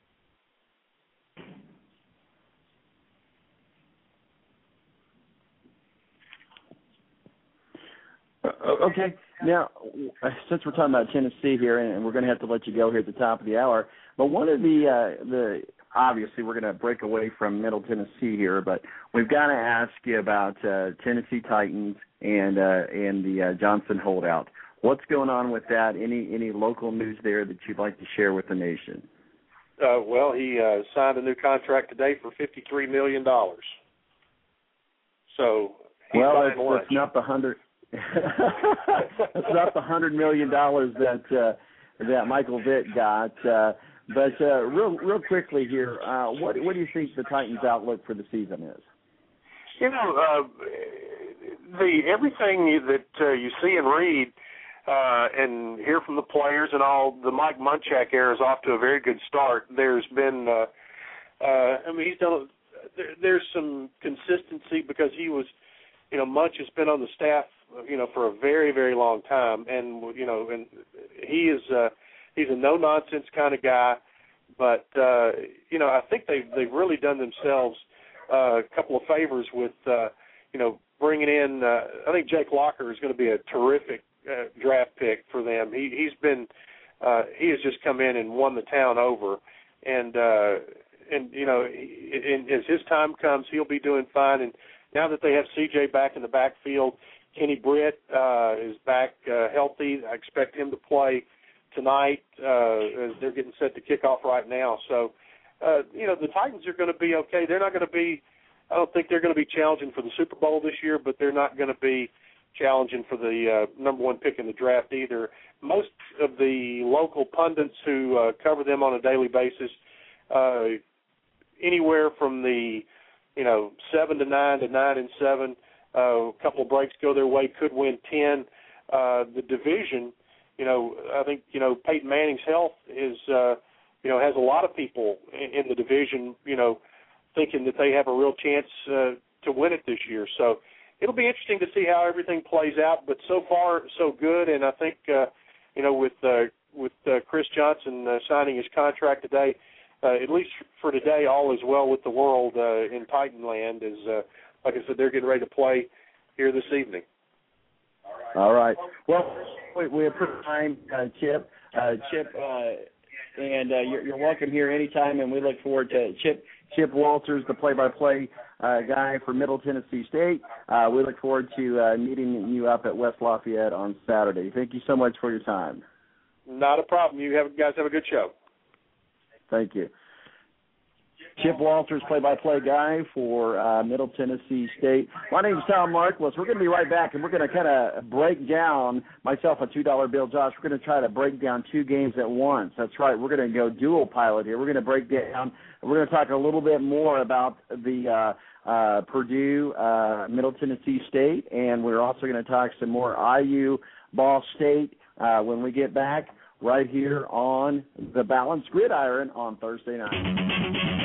Okay. Now, since we're talking about Tennessee here, and we're going to have to let you go here at the top of the hour, but one of the uh, the obviously we're going to break away from Middle Tennessee here, but we've got to ask you about uh, Tennessee Titans and uh, and the uh, Johnson holdout. What's going on with that? Any any local news there that you'd like to share with the nation? Uh, well, he uh, signed a new contract today for fifty-three million dollars. So he's well, it's, it's not the hundred. It's not the hundred million dollars that uh, that Michael Vick got. Uh, but uh, real real quickly here, uh, what what do you think the Titans' outlook for the season is? You know, uh, the everything that uh, you see and read uh, and hear from the players and all, the Mike Munchak era is off to a very good start. There's been, uh, uh, I mean, he's done. There, there's some consistency because he was, you know, Munch has been on the staff, you know, for a very, very long time, and you know, and he is uh, he's a no nonsense kind of guy. But uh, you know, I think they've they've really done themselves uh, a couple of favors with, uh, you know, bringing in. Uh, I think Jake Locker is going to be a terrific uh, draft pick for them. He, he's been, uh, he has just come in and won the town over, and uh, and you know, and as his time comes, he'll be doing fine. And now that they have C J back in the backfield, Kenny Britt uh, is back uh, healthy. I expect him to play tonight uh, as they're getting set to kick off right now. So, uh, you know, the Titans are going to be okay. They're not going to be, I don't think they're going to be challenging for the Super Bowl this year, but they're not going to be challenging for the uh, number one pick in the draft either. Most of the local pundits who uh, cover them on a daily basis, uh, anywhere from the, you know, seven to nine to nine and seven, uh, a couple of breaks go their way, could win ten. Uh, the division, you know, I think, you know, Peyton Manning's health is, uh, you know, has a lot of people in, in the division, you know, thinking that they have a real chance uh, to win it this year. So it'll be interesting to see how everything plays out. But so far, so good. And I think, uh, you know, with uh, with uh, Chris Johnson uh, signing his contract today, uh, at least for today, all is well with the world uh, in Titanland. As uh, like I said, they're getting ready to play here this evening. All right. Well, we, we appreciate time, uh, Chip. Uh, Chip, uh, and uh, you're, you're welcome here anytime, and we look forward to Chip. Chip Walters, the play-by-play uh, guy for Middle Tennessee State. Uh, we look forward to uh, meeting you up at West Lafayette on Saturday. Thank you so much for your time. Not a problem. You have, guys have a good show. Thank you. Chip Walters, play-by-play guy for uh, Middle Tennessee State. My name is Tom Marquis. We're going to be right back, and we're going to kind of break down, myself a two dollar bill, Josh, we're going to try to break down two games at once. That's right. We're going to go dual pilot here. We're going to break down, we're going to talk a little bit more about the uh, uh, Purdue, uh, Middle Tennessee State, and we're also going to talk some more I U, Ball State uh, when we get back right here on the Balanced Gridiron on Thursday night.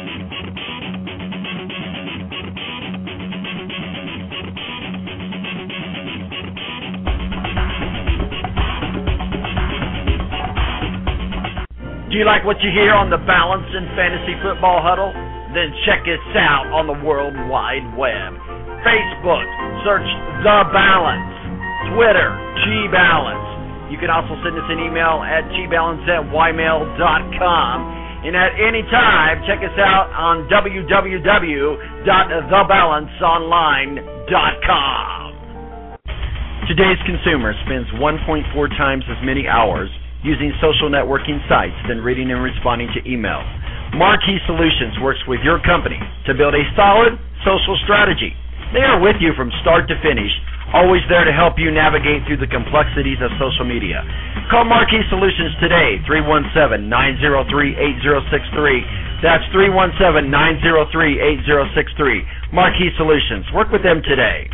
Do you like what you hear on the Balance and Fantasy Football Huddle? Then check us out on the World Wide Web. Facebook, search The Balance. Twitter, G-Balance. You can also send us an email at g balance at y mail dot com. And at any time, check us out on w w w dot the balance online dot com. Today's consumer spends one point four times as many hours using social networking sites than reading and responding to email. Marquee Solutions works with your company to build a solid social strategy. They are with you from start to finish, always there to help you navigate through the complexities of social media. Call Marquee Solutions today, three one seven, nine zero three, eight zero six three. That's three one seven, nine zero three, eight zero six three. Marquee Solutions. Work with them today.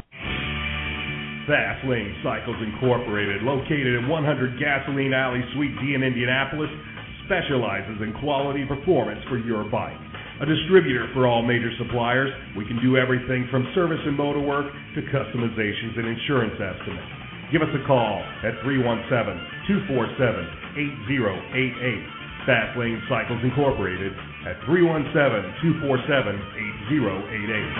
Fast Lane Cycles Incorporated, located at one hundred Gasoline Alley, Suite D in Indianapolis, specializes in quality performance for your bike. A distributor for all major suppliers, we can do everything from service and motor work to customizations and insurance estimates. Give us a call at three one seven, two four seven, eight zero eight eight. Fast Lane Cycles Incorporated at three one seven, two four seven, eight zero eight eight.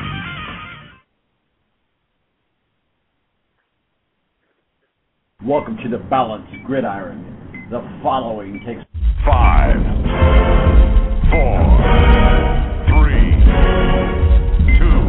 Welcome to the Balanced Gridiron. The following takes Five, four, three, two.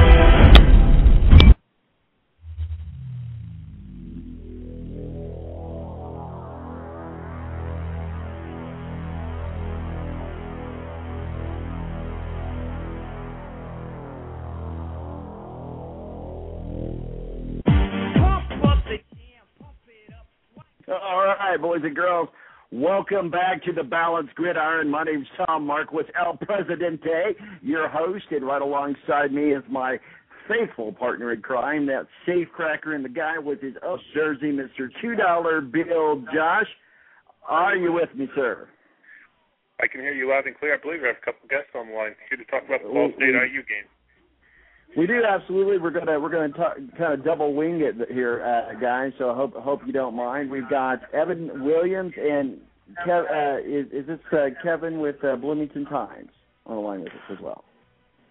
All right, boys and girls, welcome back to the Balanced Gridiron. My name's Tom Marquis, El Presidente, your host, and right alongside me is my faithful partner in crime, that safecracker and the guy with his own jersey, Mister two dollar bill, Josh. Are you with me, sir? I can hear you loud and clear. I believe we have a couple guests on the line here to talk about the Ball State I U game. We do, absolutely. We're gonna we're gonna talk, kind of double wing it here, uh, guys. So I hope hope you don't mind. We've got Evan Williams and Kev, uh, is is this uh, Kevin with uh, Bloomington Times on the line with us as well.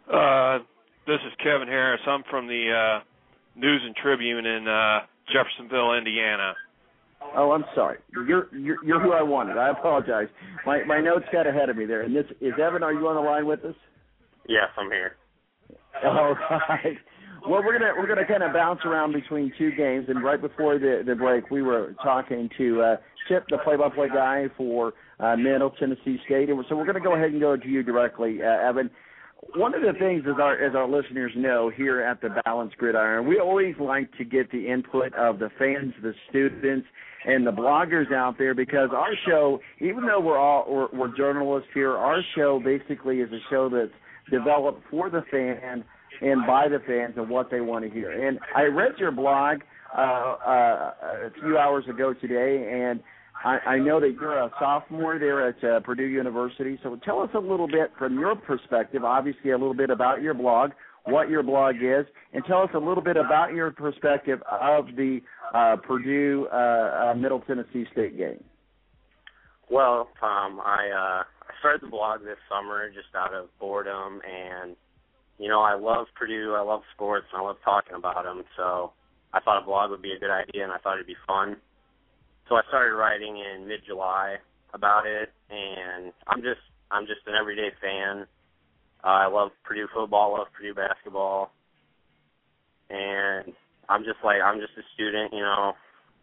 Uh, this is Kevin Harris. I'm from the uh, News and Tribune in uh, Jeffersonville, Indiana. Oh, I'm sorry. You're, you're you're who I wanted. I apologize. My my notes got ahead of me there. And this is Evan. Are you on the line with us? Yes, I'm here. All right. Well, we're gonna we're gonna kind of bounce around between two games, and right before the the break, we were talking to uh, Chip, the play-by-play guy for uh, Middle Tennessee State, and so we're gonna go ahead and go to you directly, uh, Evan. One of the things, as our as our listeners know, here at the Balanced Gridiron, we always like to get the input of the fans, the students, and the bloggers out there, because our show, even though we're all we're, we're journalists here, our show basically is a show that's developed for the fan and by the fans and what they want to hear. And I read your blog uh, uh, a few hours ago today, and I, I know that you're a sophomore there at uh, Purdue University. So tell us a little bit from your perspective, obviously a little bit about your blog, what your blog is, and tell us a little bit about your perspective of the uh, Purdue uh, uh, Middle Tennessee State game. Well, um, I, uh, I started the blog this summer just out of boredom, and you know, I love Purdue, I love sports, and I love talking about them, so I thought a blog would be a good idea, and I thought it'd be fun. So I started writing in mid-July about it, and I'm just I'm just an everyday fan. Uh, I love Purdue football, love Purdue basketball, and I'm just like I'm just a student, you know.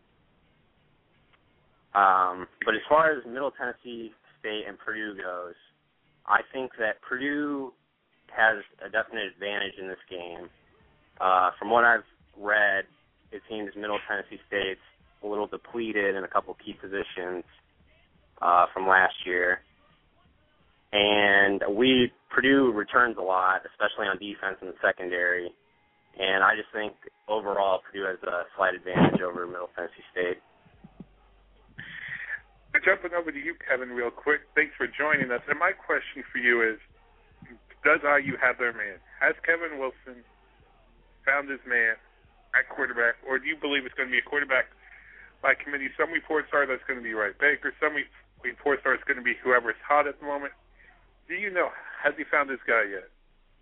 Um, but as far as Middle Tennessee State and Purdue goes, I think that Purdue has a definite advantage in this game. Uh, from what I've read, it seems Middle Tennessee State's a little depleted in a couple key positions uh, from last year. And we Purdue returns a lot, especially on defense in the secondary. And I just think overall Purdue has a slight advantage over Middle Tennessee State. Jumping over to you, Kevin, real quick. Thanks for joining us. And my question for you is, does I U have their man? Has Kevin Wilson found his man at quarterback, or do you believe it's going to be a quarterback by committee? Some reports are that's going to be Wright Baker. Some reports are it's going to be whoever's hot at the moment. Do you know, has he found this guy yet?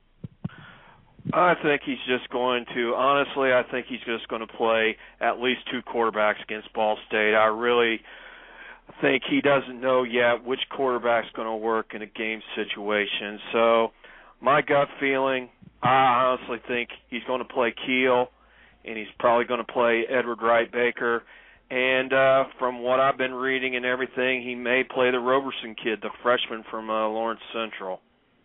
I think he's just going to, honestly, I think he's just going to play at least two quarterbacks against Ball State. I really think he doesn't know yet which quarterback's going to work in a game situation. So my gut feeling, I honestly think he's going to play Keel, and he's probably going to play Edward Wright Baker. And uh, from what I've been reading and everything, he may play the Roberson kid, the freshman from uh, Lawrence Central.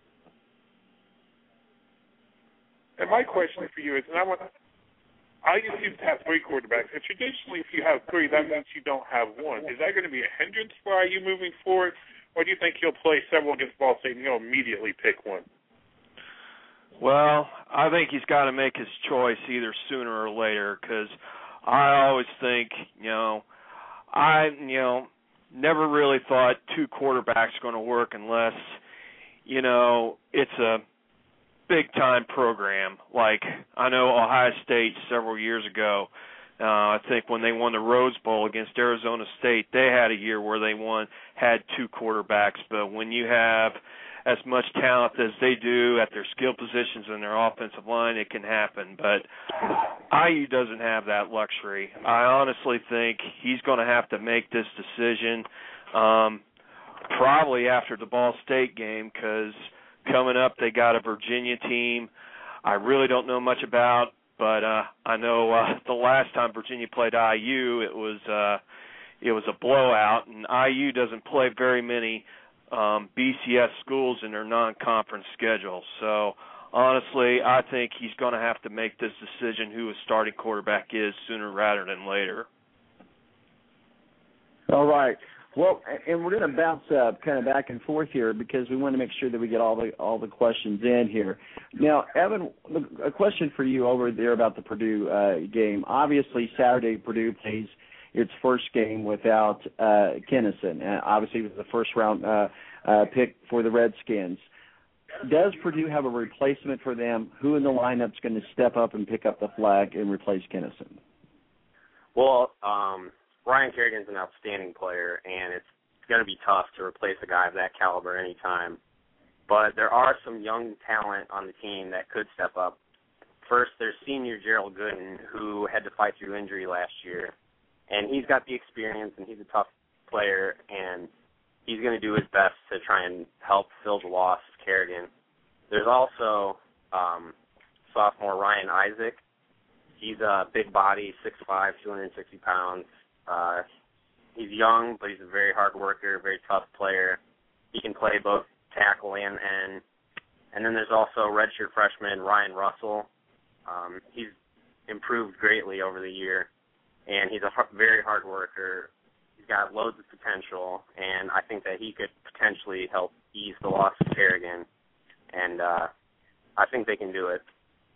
And my question for you is, and I want, I used to have three quarterbacks, and traditionally if you have three, that means you don't have one. Is that going to be a hindrance for I U moving forward, or do you think he'll play several against Ball State and he'll immediately pick one? Well, I think he's got to make his choice either sooner or later, because I always think, you know, I, you know, never really thought two quarterbacks are going to work unless, you know, it's a big-time program. Like, I know Ohio State several years ago, uh, I think when they won the Rose Bowl against Arizona State, they had a year where they won, had two quarterbacks. But when you have as much talent as they do at their skill positions and their offensive line, it can happen. But I U doesn't have that luxury. I honestly think he's going to have to make this decision um, probably after the Ball State game, because coming up they got a Virginia team I really don't know much about, but uh, I know uh, the last time Virginia played I U, it was uh, it was a blowout, and I U doesn't play very many Um, B C S schools in their non-conference schedule. So, honestly, I think he's going to have to make this decision who his starting quarterback is sooner rather than later. All right. Well, and we're going to bounce uh, kind of back and forth here because we want to make sure that we get all the all the questions in here. Now, Evan, a question for you over there about the Purdue uh, game. Obviously, Saturday Purdue plays its first game without uh, Kennison. Uh, obviously, it was the first round uh, uh, pick for the Redskins. Does Purdue have a replacement for them? Who in the lineup is going to step up and pick up the flag and replace Kennison? Well, um, Ryan Kerrigan's an outstanding player, and it's going to be tough to replace a guy of that caliber anytime. But there are some young talent on the team that could step up. First, there's senior Gerald Gooden, who had to fight through injury last year. And he's got the experience, and he's a tough player, and he's going to do his best to try and help fill the loss of Kerrigan. There's also um, sophomore Ryan Isaac. He's a big body, six five, two hundred sixty pounds. Uh, he's young, but he's a very hard worker, very tough player. He can play both tackle and end. And then there's also redshirt freshman Ryan Russell. Um, he's improved greatly over the year, and he's a hard, very hard worker. He's got loads of potential, and I think that he could potentially help ease the loss of Kerrigan. And uh, I think they can do it.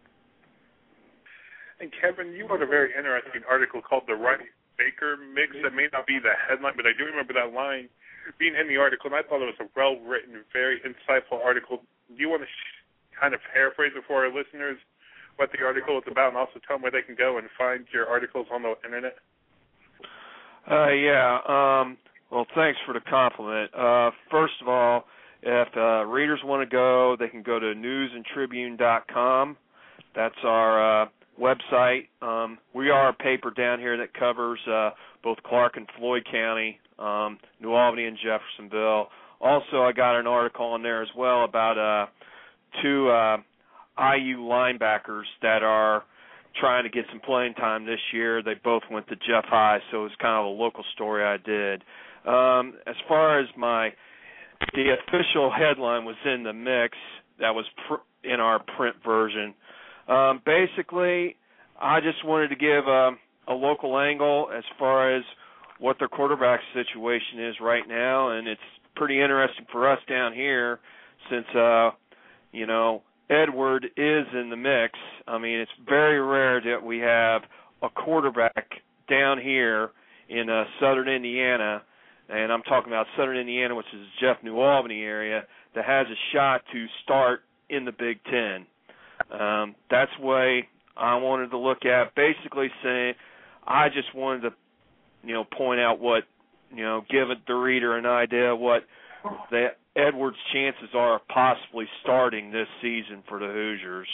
And Kevin, you wrote a very interesting article called "The Ronnie Baker Mix." That may not be the headline, but I do remember that line being in the article, and I thought it was a well-written, very insightful article. Do you want to sh- kind of paraphrase it for our listeners what the article is about, and also tell them where they can go and find your articles on the internet? Uh, yeah. Um, well, thanks for the compliment. Uh, first of all, if uh, readers want to go, they can go to news and tribune dot com. That's our uh, website. Um, we are a paper down here that covers uh, both Clark and Floyd County, um, New Albany and Jeffersonville. Also, I got an article on there as well about uh, two uh, I U linebackers that are trying to get some playing time this year. They both went to Jeff High, so it's kind of a local story I did. Um, as far as my the official headline was in the mix, that was pr- in our print version. Um, basically, I just wanted to give a, a local angle as far as what their quarterback situation is right now, and it's pretty interesting for us down here since, uh, you know, Edward is in the mix. I mean, it's very rare that we have a quarterback down here in uh, southern Indiana, and I'm talking about southern Indiana, which is the Jeff New Albany area, that has a shot to start in the Big Ten. Um, that's the way I wanted to look at, basically saying I just wanted to, you know, point out what, you know, give the reader an idea what the Edwards' chances are of possibly starting this season for the Hoosiers.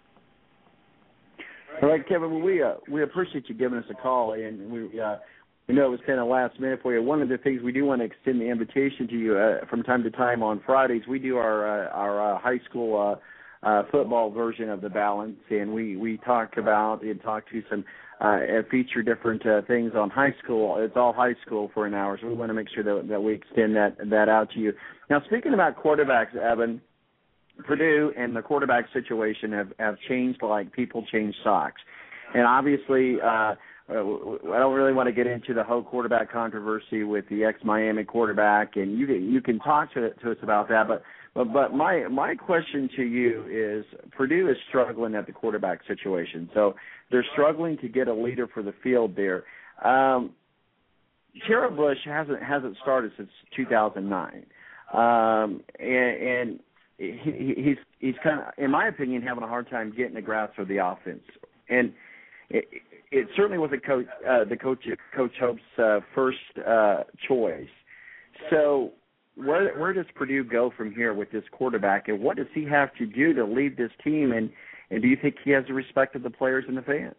All right, Kevin, well, we uh, we appreciate you giving us a call, and we uh, we know it was kind of last minute for you. One of the things we do want to extend the invitation to you uh, from time to time on Fridays, we do our uh, our uh, high school uh, uh, football version of the Balance, and we, we talk about and talk to some uh, and feature different uh, things on high school. It's all high school for an hour, so we want to make sure that, that we extend that that out to you. Now, speaking about quarterbacks, Evan, Purdue and the quarterback situation have, have changed like people change socks. And obviously, uh, I don't really want to get into the whole quarterback controversy with the ex-Miami quarterback, and you you can talk to, to us about that. But but but my my question to you is, Purdue is struggling at the quarterback situation, so they're struggling to get a leader for the field there. Um, Tara Bush hasn't hasn't started since two thousand nine, um, and, and he, he's he's kind of, in my opinion, having a hard time getting the grasp of the offense. And it, it certainly wasn't coach uh, the coach Coach Hope's uh, first uh, choice. So where where does Purdue go from here with this quarterback, and what does he have to do to lead this team? And, and do you think he has the respect of the players and the fans?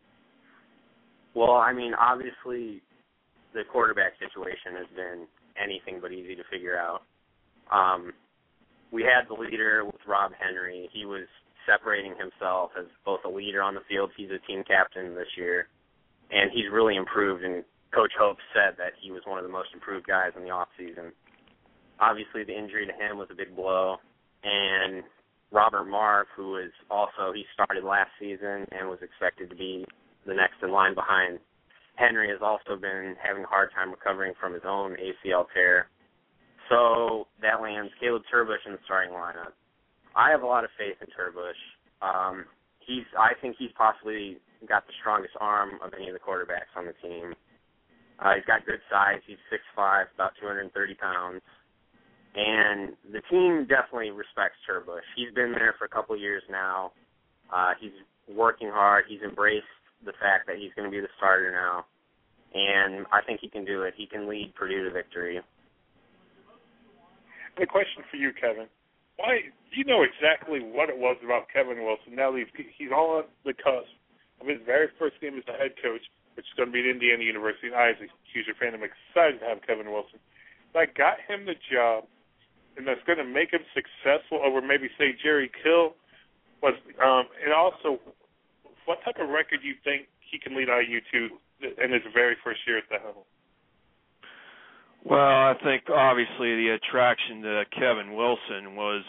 Well, I mean, obviously the quarterback situation has been anything but easy to figure out. Um, we had the leader with Rob Henry. He was separating himself as both a leader on the field. He's a team captain this year, and he's really improved. And Coach Hope said that he was one of the most improved guys in the offseason. Obviously, the injury to him was a big blow. And Robert Marv, who is also, he started last season and was expected to be the next in line behind Henry, has also been having a hard time recovering from his own A C L tear. So that lands Caleb Turbush in the starting lineup. I have a lot of faith in Turbush. Um, he's, I think he's possibly got the strongest arm of any of the quarterbacks on the team. Uh, he's got good size. He's six five, about two hundred thirty pounds. And the team definitely respects Turbush. He's been there for a couple of years now. Uh, he's working hard. He's embraced the fact that he's going to be the starter now. And I think he can do it. He can lead Purdue to victory. A question for you, Kevin. why you know exactly what it was about Kevin Wilson. Now he's he's on the cusp of his very first game as the head coach, which is going to be at Indiana University. And I, as a Hoosier fan, am excited to have Kevin Wilson. That got him the job, and that's going to make him successful over maybe say Jerry Kill. Was um, and also, what type of record do you think he can lead I U to in his very first year at the helm? Well, I think obviously the attraction to Kevin Wilson was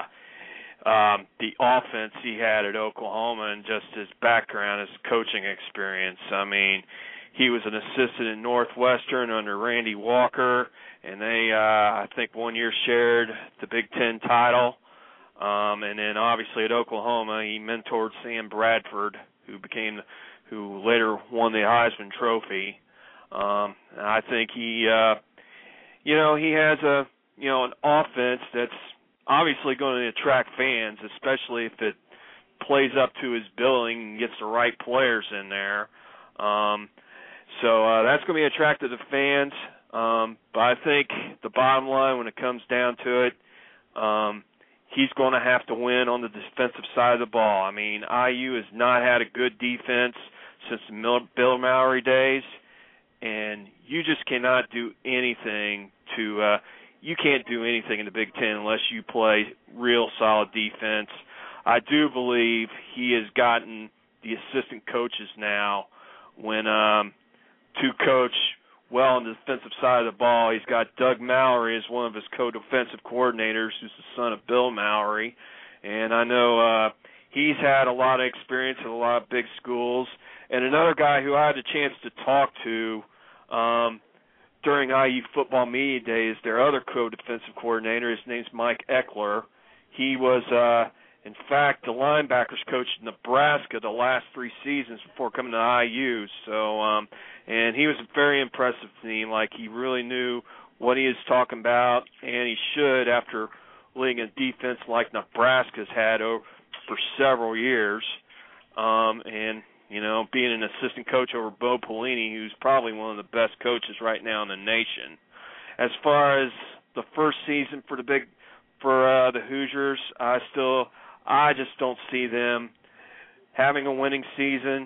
uh, um, the offense he had at Oklahoma and just his background, his coaching experience. I mean, he was an assistant at Northwestern under Randy Walker, and they, uh, I think, one year shared the Big Ten title. Um, and then obviously at Oklahoma, he mentored Sam Bradford, who became, who later won the Heisman Trophy. Um, I think he. Uh, You know, he has a, you know, an offense that's obviously going to attract fans, especially if it plays up to his billing and gets the right players in there. Um, so uh, that's going to be attractive to fans. Um, but I think the bottom line when it comes down to it, um, he's going to have to win on the defensive side of the ball. I mean, I U has not had a good defense since the Bill Mallory days. And you just cannot do anything to uh, – you can't do anything in the Big Ten unless you play real solid defense. I do believe he has gotten the assistant coaches now when um, to coach well on the defensive side of the ball. He's got Doug Mallory as one of his co-defensive coordinators, who's the son of Bill Mallory. And I know uh, he's had a lot of experience at a lot of big schools. And another guy who I had a chance to talk to Um, during I U football media days, their other co-defensive coordinator, his name's Mike Eckler. He was, uh, in fact, the linebackers coach in Nebraska the last three seasons before coming to I U. So, um, and he was very impressive to me. Like, he really knew what he was talking about, and he should after leading a defense like Nebraska's had over, for several years. Um, and You know, being an assistant coach over Bo Pelini, who's probably one of the best coaches right now in the nation. As far as the first season for the big, for uh, the Hoosiers, I still, I just don't see them having a winning season.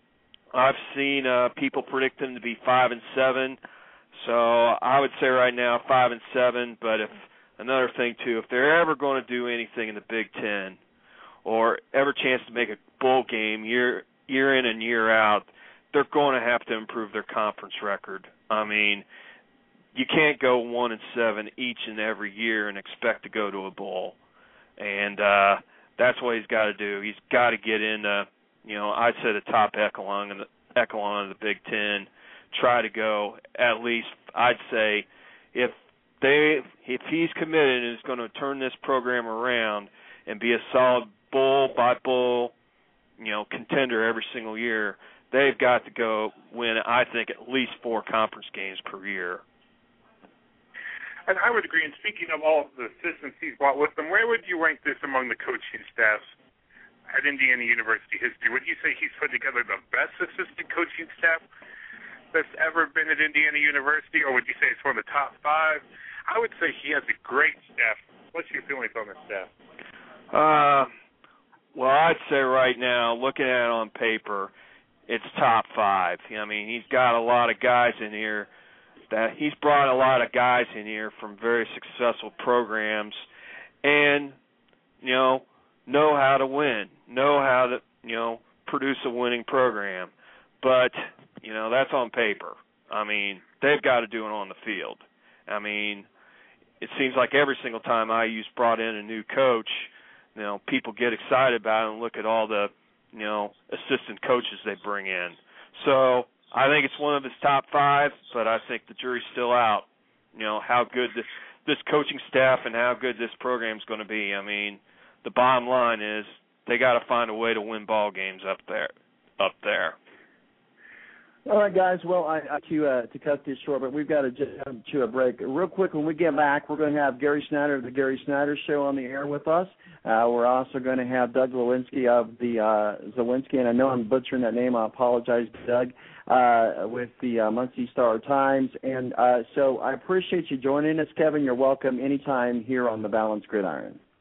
I've seen uh, people predict them to be five and seven, so I would say right now five and seven. But if another thing too, if they're ever going to do anything in the Big Ten, or ever chance to make a bowl game year. year in and year out, they're going to have to improve their conference record. I mean, you can't go one and seven each and every year and expect to go to a bowl. And uh, that's what he's got to do. He's got to get in, uh, you know, I'd say the top echelon in the echelon of the Big Ten. Try to go at least, I'd say, if they, if he's committed and is going to turn this program around and be a solid bowl by bowl, you know, contender every single year, they've got to go win, I think, at least four conference games per year. And I would agree. And speaking of all of the assistants he's brought with them, where would you rank this among the coaching staffs at Indiana University history? Would you say he's put together the best assistant coaching staff that's ever been at Indiana University, or would you say it's one of the top five? I would say he has a great staff. What's your feelings on the staff? Uh, well, I'd say right now, looking at it on paper, it's top five. I mean, he's got a lot of guys in here that he's brought a lot of guys in here from very successful programs, and you know, know how to win, know how to you know produce a winning program. But you know, that's on paper. I mean, they've got to do it on the field. I mean, it seems like every single time I U's brought in a new coach, you know, people get excited about it and look at all the, you know, assistant coaches they bring in. So I think it's one of his top five, but I think the jury's still out, you know, how good this, this coaching staff and how good this program's going to be. I mean, the bottom line is they got to find a way to win ball games up there. Up there. All right, guys. Well, I, I to uh, to cut this short, but we've got to just um, to a break. Real quick, when we get back, we're going to have Gary Snyder of the Gary Snyder Show on the air with us. Uh, we're also going to have Doug Lewinsky of the uh, Zawinski, and I know I'm butchering that name. I apologize, Doug, uh, with the uh, Muncie Star Times. And uh, so I appreciate you joining us, Kevin. You're welcome anytime here on the Balanced Gridiron.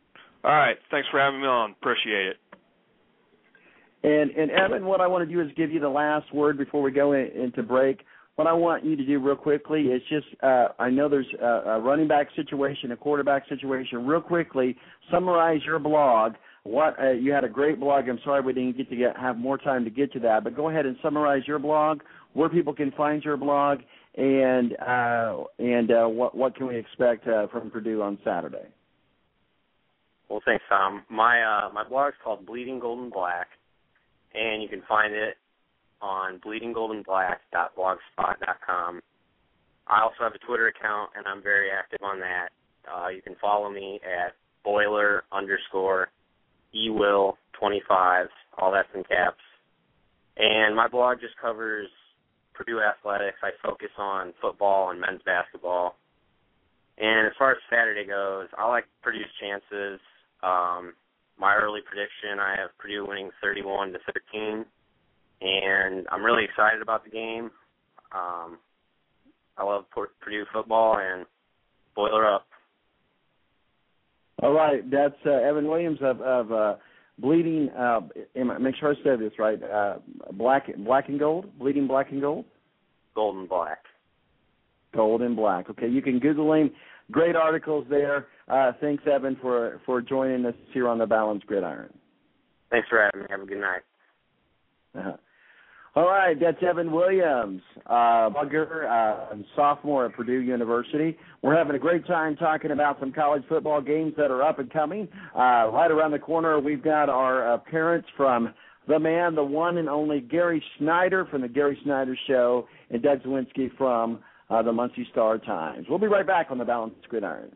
All right. Thanks for having me on. Appreciate it. And, and Evan, what I want to do is give you the last word before we go in, into break. What I want you to do real quickly is just, uh, I know there's a, a running back situation, a quarterback situation. Real quickly, summarize your blog. What uh, you had a great blog. I'm sorry we didn't get to get, have more time to get to that, but go ahead and summarize your blog, where people can find your blog, and uh, and uh, what what can we expect uh, from Purdue on Saturday? Well, thanks, Tom. My uh, my blog is called Bleeding Golden Black, and you can find it on bleeding golden black dot blogspot dot com. I also have a Twitter account, and I'm very active on that. Uh, you can follow me at boiler underscore ewill twenty-five, all that's in caps. And my blog just covers Purdue athletics. I focus on football and men's basketball. And as far as Saturday goes, I like Purdue's chances. Um, my early prediction, I have Purdue winning thirty-one to thirteen. And I'm really excited about the game. Um, I love Purdue football, and boiler up. All right, that's uh, Evan Williams of, of uh, Bleeding. Uh, make sure I said this right. Uh, black, black and gold. Bleeding Black and Gold. Golden Black. Gold and Black. Okay, you can Google him. Great articles there. Uh, thanks, Evan, for for joining us here on the Balanced Gridiron. Thanks for having me. Have a good night. Uh-huh. All right, that's Evan Williams, uh, blogger, uh, sophomore at Purdue University. We're having a great time talking about some college football games that are up and coming. Uh, right around the corner, we've got our appearance from the man, the one and only Gary Snyder from the Gary Snyder Show, and Doug Zawinski from uh, the Muncie Star-Times. We'll be right back on the Balanced Gridiron.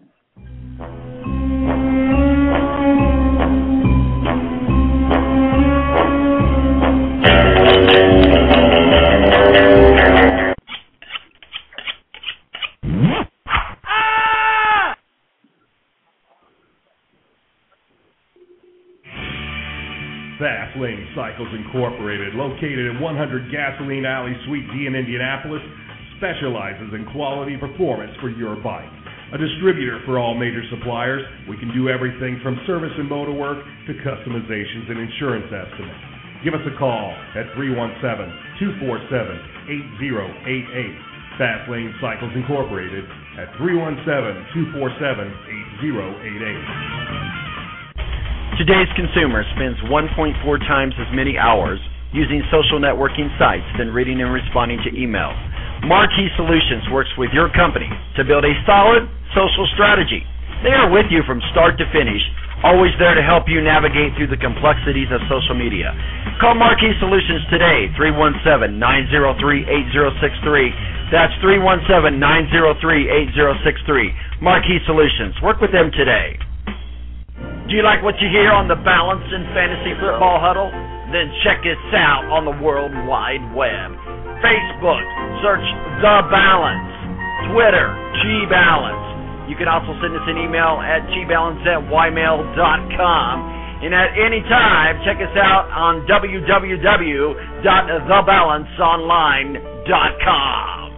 Fast Lane Cycles Incorporated, located at one hundred Gasoline Alley, Suite D in Indianapolis, specializes in quality performance for your bike. A distributor for all major suppliers, we can do everything from service and motor work to customizations and insurance estimates. Give us a call at three one seven, two four seven, eight zero eight eight. Fast Lane Cycles Incorporated at three one seven, two four seven, eight zero eight eight. Today's consumer spends one point four times as many hours using social networking sites than reading and responding to email. Marquee Solutions works with your company to build a solid social strategy. They are with you from start to finish, always there to help you navigate through the complexities of social media. Call Marquee Solutions today, three one seven, nine zero three, eight zero six three. That's three one seven, nine zero three, eight zero six three. Marquee Solutions. Work with them today. Do you like what you hear on the Balance and Fantasy Football Huddle? Then check us out on the World Wide Web. Facebook, search The Balance. Twitter, G-Balance. You can also send us an email at g balance at y mail dot com. And at any time, check us out on w w w dot the balance online dot com.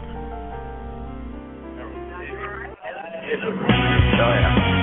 Oh, yeah.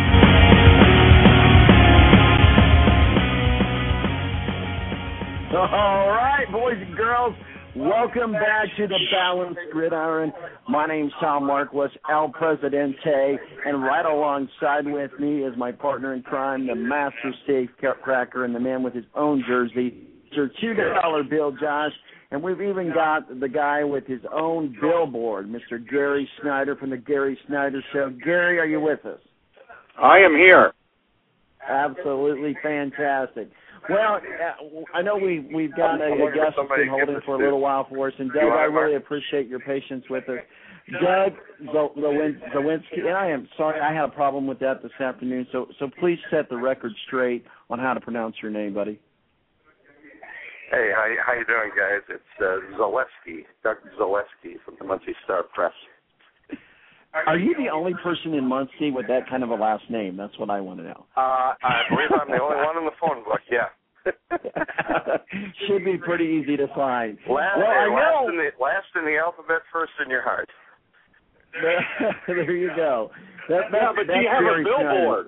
All right, boys and girls, welcome back to the Balanced Gridiron. My name's Tom Marquis, El Presidente, and right alongside with me is my partner in crime, the master safe cracker and the man with his own jersey, Mister two dollar Bill Josh, and we've even got the guy with his own billboard, Mister Gary Snyder from the Gary Snyder Show. Gary, are you with us? I am here. Absolutely fantastic. Well, uh, I know we, we've got a, a guest that's been holding for a little while for us, and Doug, I really appreciate your patience with us. Doug Zawinski, and I am sorry, I had a problem with that this afternoon, so so please set the record straight on how to pronounce your name, buddy. Hey, how, how you doing, guys? It's uh, Zaleski, Doug Zaleski from the Muncie Star Press. Are you the only person in Muncie with that kind of a last name? That's what I want to know. Uh, I believe I'm the only one in the phone book, yeah. Should be pretty easy to find. Last, well, I last, know. in the, last in the alphabet, first in your heart. There you go. That, that, yeah, but do you have a billboard?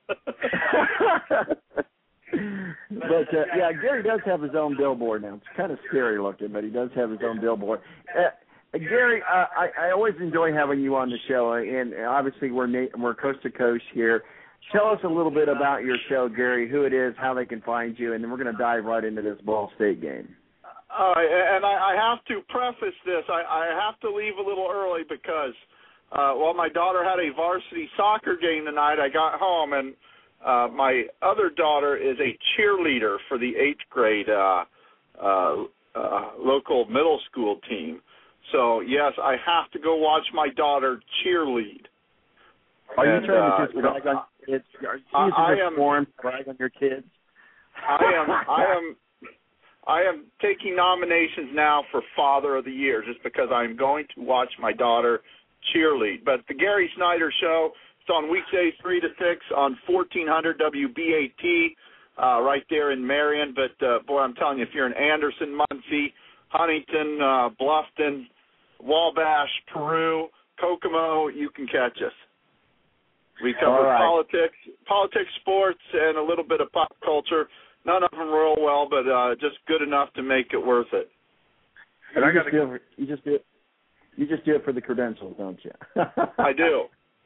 But uh, yeah, Gary does have his own billboard now. It's kind of scary looking, but he does have his own billboard. Uh, Gary, uh, I, I always enjoy having you on the show, and obviously we're na- we're coast to coast here. Tell us a little bit about your show, Gary, who it is, how they can find you, and then we're going to dive right into this Ball State game. All right, and I, I have to preface this. I, I have to leave a little early because, uh, well, my daughter had a varsity soccer game tonight. I got home, and uh, my other daughter is a cheerleader for the eighth grade uh, uh, uh, local middle school team. So, yes, I have to go watch my daughter cheerlead. Are you and, trying uh, to just brag on your kids? Are you I, using I this am, forum to brag on your kids? I am, I am, I am taking nominations now for Father of the Year just because I'm going to watch my daughter cheerlead. But the Gary Snyder Show, it's on weekdays three to six on fourteen hundred W B A T uh, right there in Marion. But, uh, boy, I'm telling you, if you're in Anderson, Muncie, Huntington, uh, Bluffton, Wabash, Peru, Kokomo, you can catch us. We cover right. politics, politics, sports, and a little bit of pop culture. None of them real well, but uh, just good enough to make it worth it. And you, I just do it, you just do it. You just do it for the credentials, don't you? I do.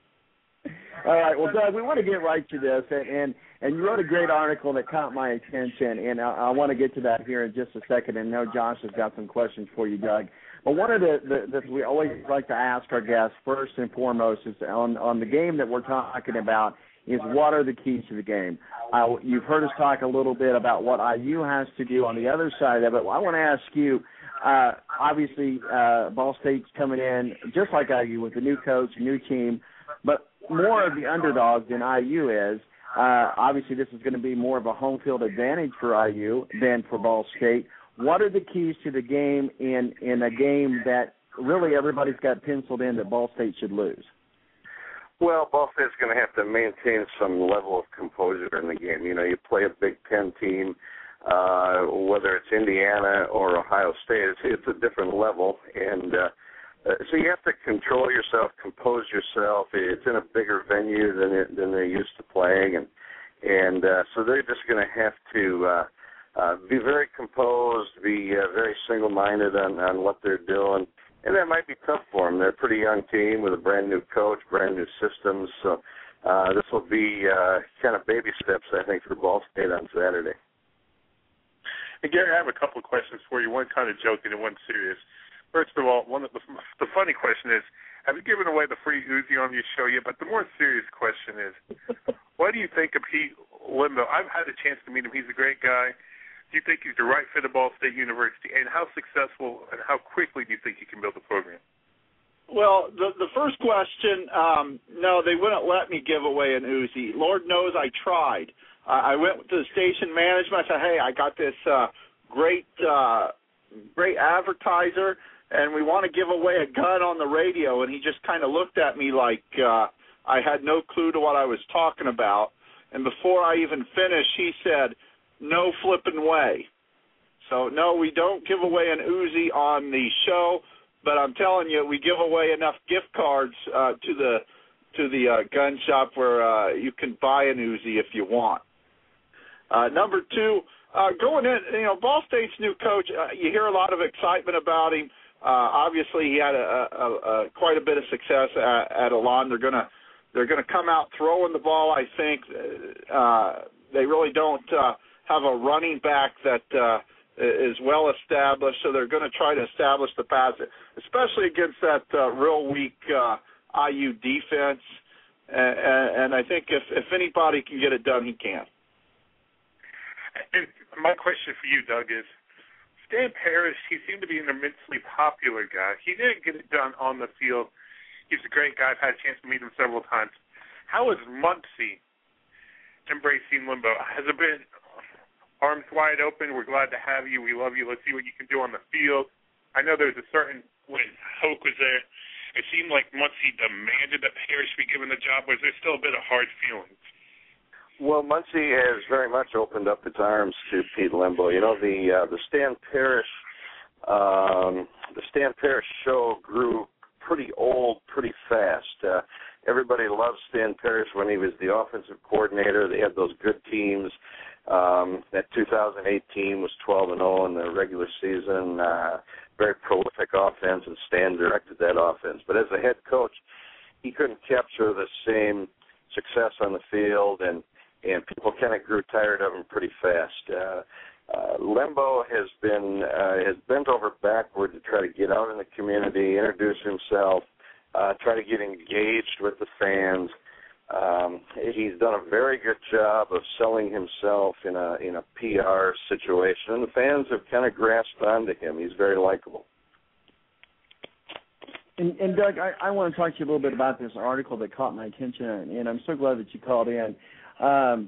All right. Well, Doug, we want to get right to this, and and, and you wrote a great article that caught my attention, and I, I want to get to that here in just a second. And I know Josh has got some questions for you, Doug. But one of the, the that we always like to ask our guests first and foremost is on on the game that we're talking about is what are the keys to the game? Uh, you've heard us talk a little bit about what I U has to do on the other side of it. Well, I want to ask you. Uh, obviously, uh, Ball State's coming in just like I U with a new coach, a new team, but more of the underdog than I U is. Uh, obviously, this is going to be more of a home field advantage for I U than for Ball State. What are the keys to the game in, in a game that really everybody's got penciled in that Ball State should lose? Well, Ball State's going to have to maintain some level of composure in the game. You know, you play a Big Ten team, uh, whether it's Indiana or Ohio State, it's, it's a different level. And uh, uh, so you have to control yourself, compose yourself. It's in a bigger venue than it, than they're used to playing. And, and uh, so they're just going to have to uh, uh, be very composed, be uh, very single-minded on, on what they're doing. And that might be tough for them. They're a pretty young team with a brand-new coach, brand-new systems. So uh, this will be uh, kind of baby steps, I think, for Ball State on Saturday. And Gary, I have a couple of questions for you, one kind of joking and one serious. First of all, one of the, the funny question is, have you given away the free Uzi on your show yet? But the more serious question is, what do you think of Pete Lembo? I've had a chance to meet him. He's a great guy. Do you think he's the right fit at Ball State University? And how successful and how quickly do you think he can build a program? Well, the the first question, um, no, they wouldn't let me give away an Uzi. Lord knows I tried. Uh, I went to the station management. I said, hey, I got this uh, great uh, great advertiser, and we want to give away a gun on the radio. And he just kind of looked at me like uh, I had no clue to what I was talking about. And before I even finished, he said, no flipping way. So, no, we don't give away an Uzi on the show, but I'm telling you, we give away enough gift cards uh, to the to the uh, gun shop where uh, you can buy an Uzi if you want. Uh, number two, uh, going in, you know, Ball State's new coach, uh, you hear a lot of excitement about him. Uh, obviously, he had a, a, a, quite a bit of success at, at Elan. They're gonna they're gonna come out throwing the ball. I think uh, they really don't uh, have a running back that uh, is well established, so they're going to try to establish the pass, especially against that uh, real weak uh, I U defense. And, and I think if, if anybody can get it done, he can. And my question for you, Doug, is Stan Parrish, he seemed to be an immensely popular guy. He didn't get it done on the field. He's a great guy. I've had a chance to meet him several times. How is Muncie embracing Lembo? Has it been arms wide open? We're glad to have you. We love you. Let's see what you can do on the field. I know there's a certain, when Hoke was there, it seemed like Muncie demanded that Parrish be given the job. Was there still a bit of hard feelings? Well, Muncie has very much opened up its arms to Pete Lembo. You know, the uh, the Stan Parrish um, the Stan Parrish show grew pretty old pretty fast. Uh, everybody loved Stan Parrish when he was the offensive coordinator. They had those good teams. Um, that two thousand eight team was twelve and oh in the regular season. Uh, very prolific offense, and Stan directed that offense. But as a head coach, he couldn't capture the same success on the field, and, and people kind of grew tired of him pretty fast. Uh, uh, Lembo has been uh, has bent over backward to try to get out in the community, introduce himself, uh, try to get engaged with the fans. Um, he's done a very good job of selling himself in a in a P R situation, and the fans have kind of grasped onto him. He's very likable. And, and Doug, I, I want to talk to you a little bit about this article that caught my attention, and I'm so glad that you called in. Um,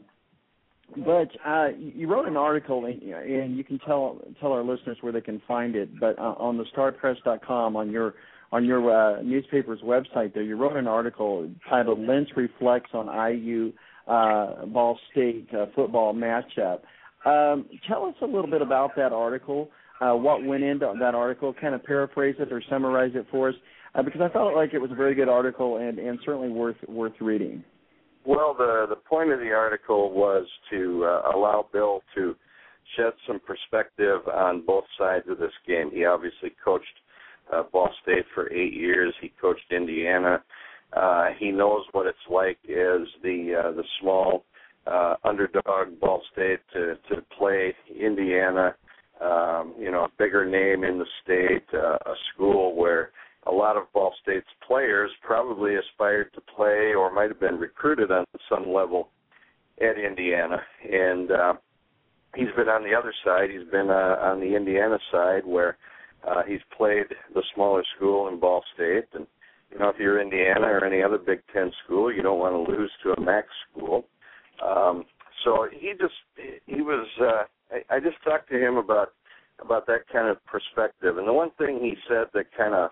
but uh, you wrote an article, and you can tell tell our listeners where they can find it. But uh, on the star press dot com, on your on your uh, newspaper's website, there, you wrote an article titled "Lentz Reflects on I U uh, Ball State uh, Football Matchup." Um, tell us a little bit about that article. Uh, what went into that article? Kind of paraphrase it or summarize it for us, uh, because I felt like it was a very good article and, and certainly worth worth reading. Well, the the point of the article was to uh, allow Bill to shed some perspective on both sides of this game. He obviously coached uh, Ball State for eight years. He coached Indiana. Uh, he knows what it's like as the uh, the small uh, underdog Ball State to to play Indiana. Um, you know, a bigger name in the state, uh, a school where a lot of Ball State's players probably aspired to play or might have been recruited on some level at Indiana. And uh, he's been on the other side. He's been uh, on the Indiana side where uh, he's played the smaller school in Ball State. And, you know, if you're Indiana or any other Big Ten school, you don't want to lose to a MAC school. Um, so he just, he was, uh, I, I just talked to him about about that kind of perspective. And the one thing he said that kind of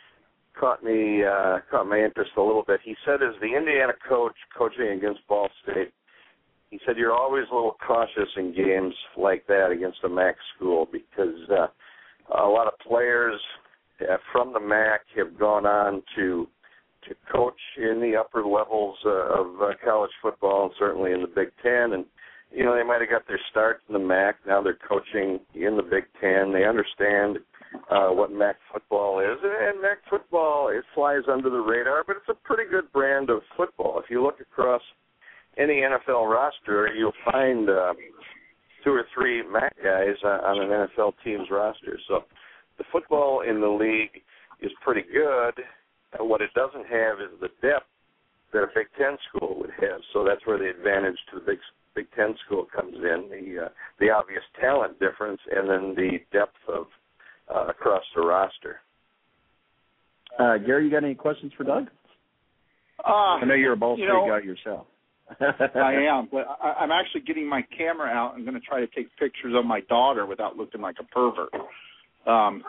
caught me uh, caught my interest a little bit, he said as the Indiana coach coaching against Ball State, he said you're always a little cautious in games like that against a MAC school because uh, a lot of players uh, from the MAC have gone on to to coach in the upper levels uh, of uh, college football and certainly in the Big Ten. And you know, they might have got their start in the MAC. Now they're coaching in the Big Ten. They understand uh, what MAC football is. And MAC football, it flies under the radar, but it's a pretty good brand of football. If you look across any N F L roster, you'll find uh, two or three MAC guys uh, on an N F L team's roster. So the football in the league is pretty good. Uh, what it doesn't have is the depth that a Big Ten school would have. So that's where the advantage to the Big Big Ten school comes in, the uh, the obvious talent difference, and then the depth of uh, across the roster. Uh, Gary, you got any questions for Doug? Uh, I know you're a Ball State you know, guy yourself. I am, but I, I'm actually getting my camera out. I'm going to try to take pictures of my daughter without looking like a pervert. Um,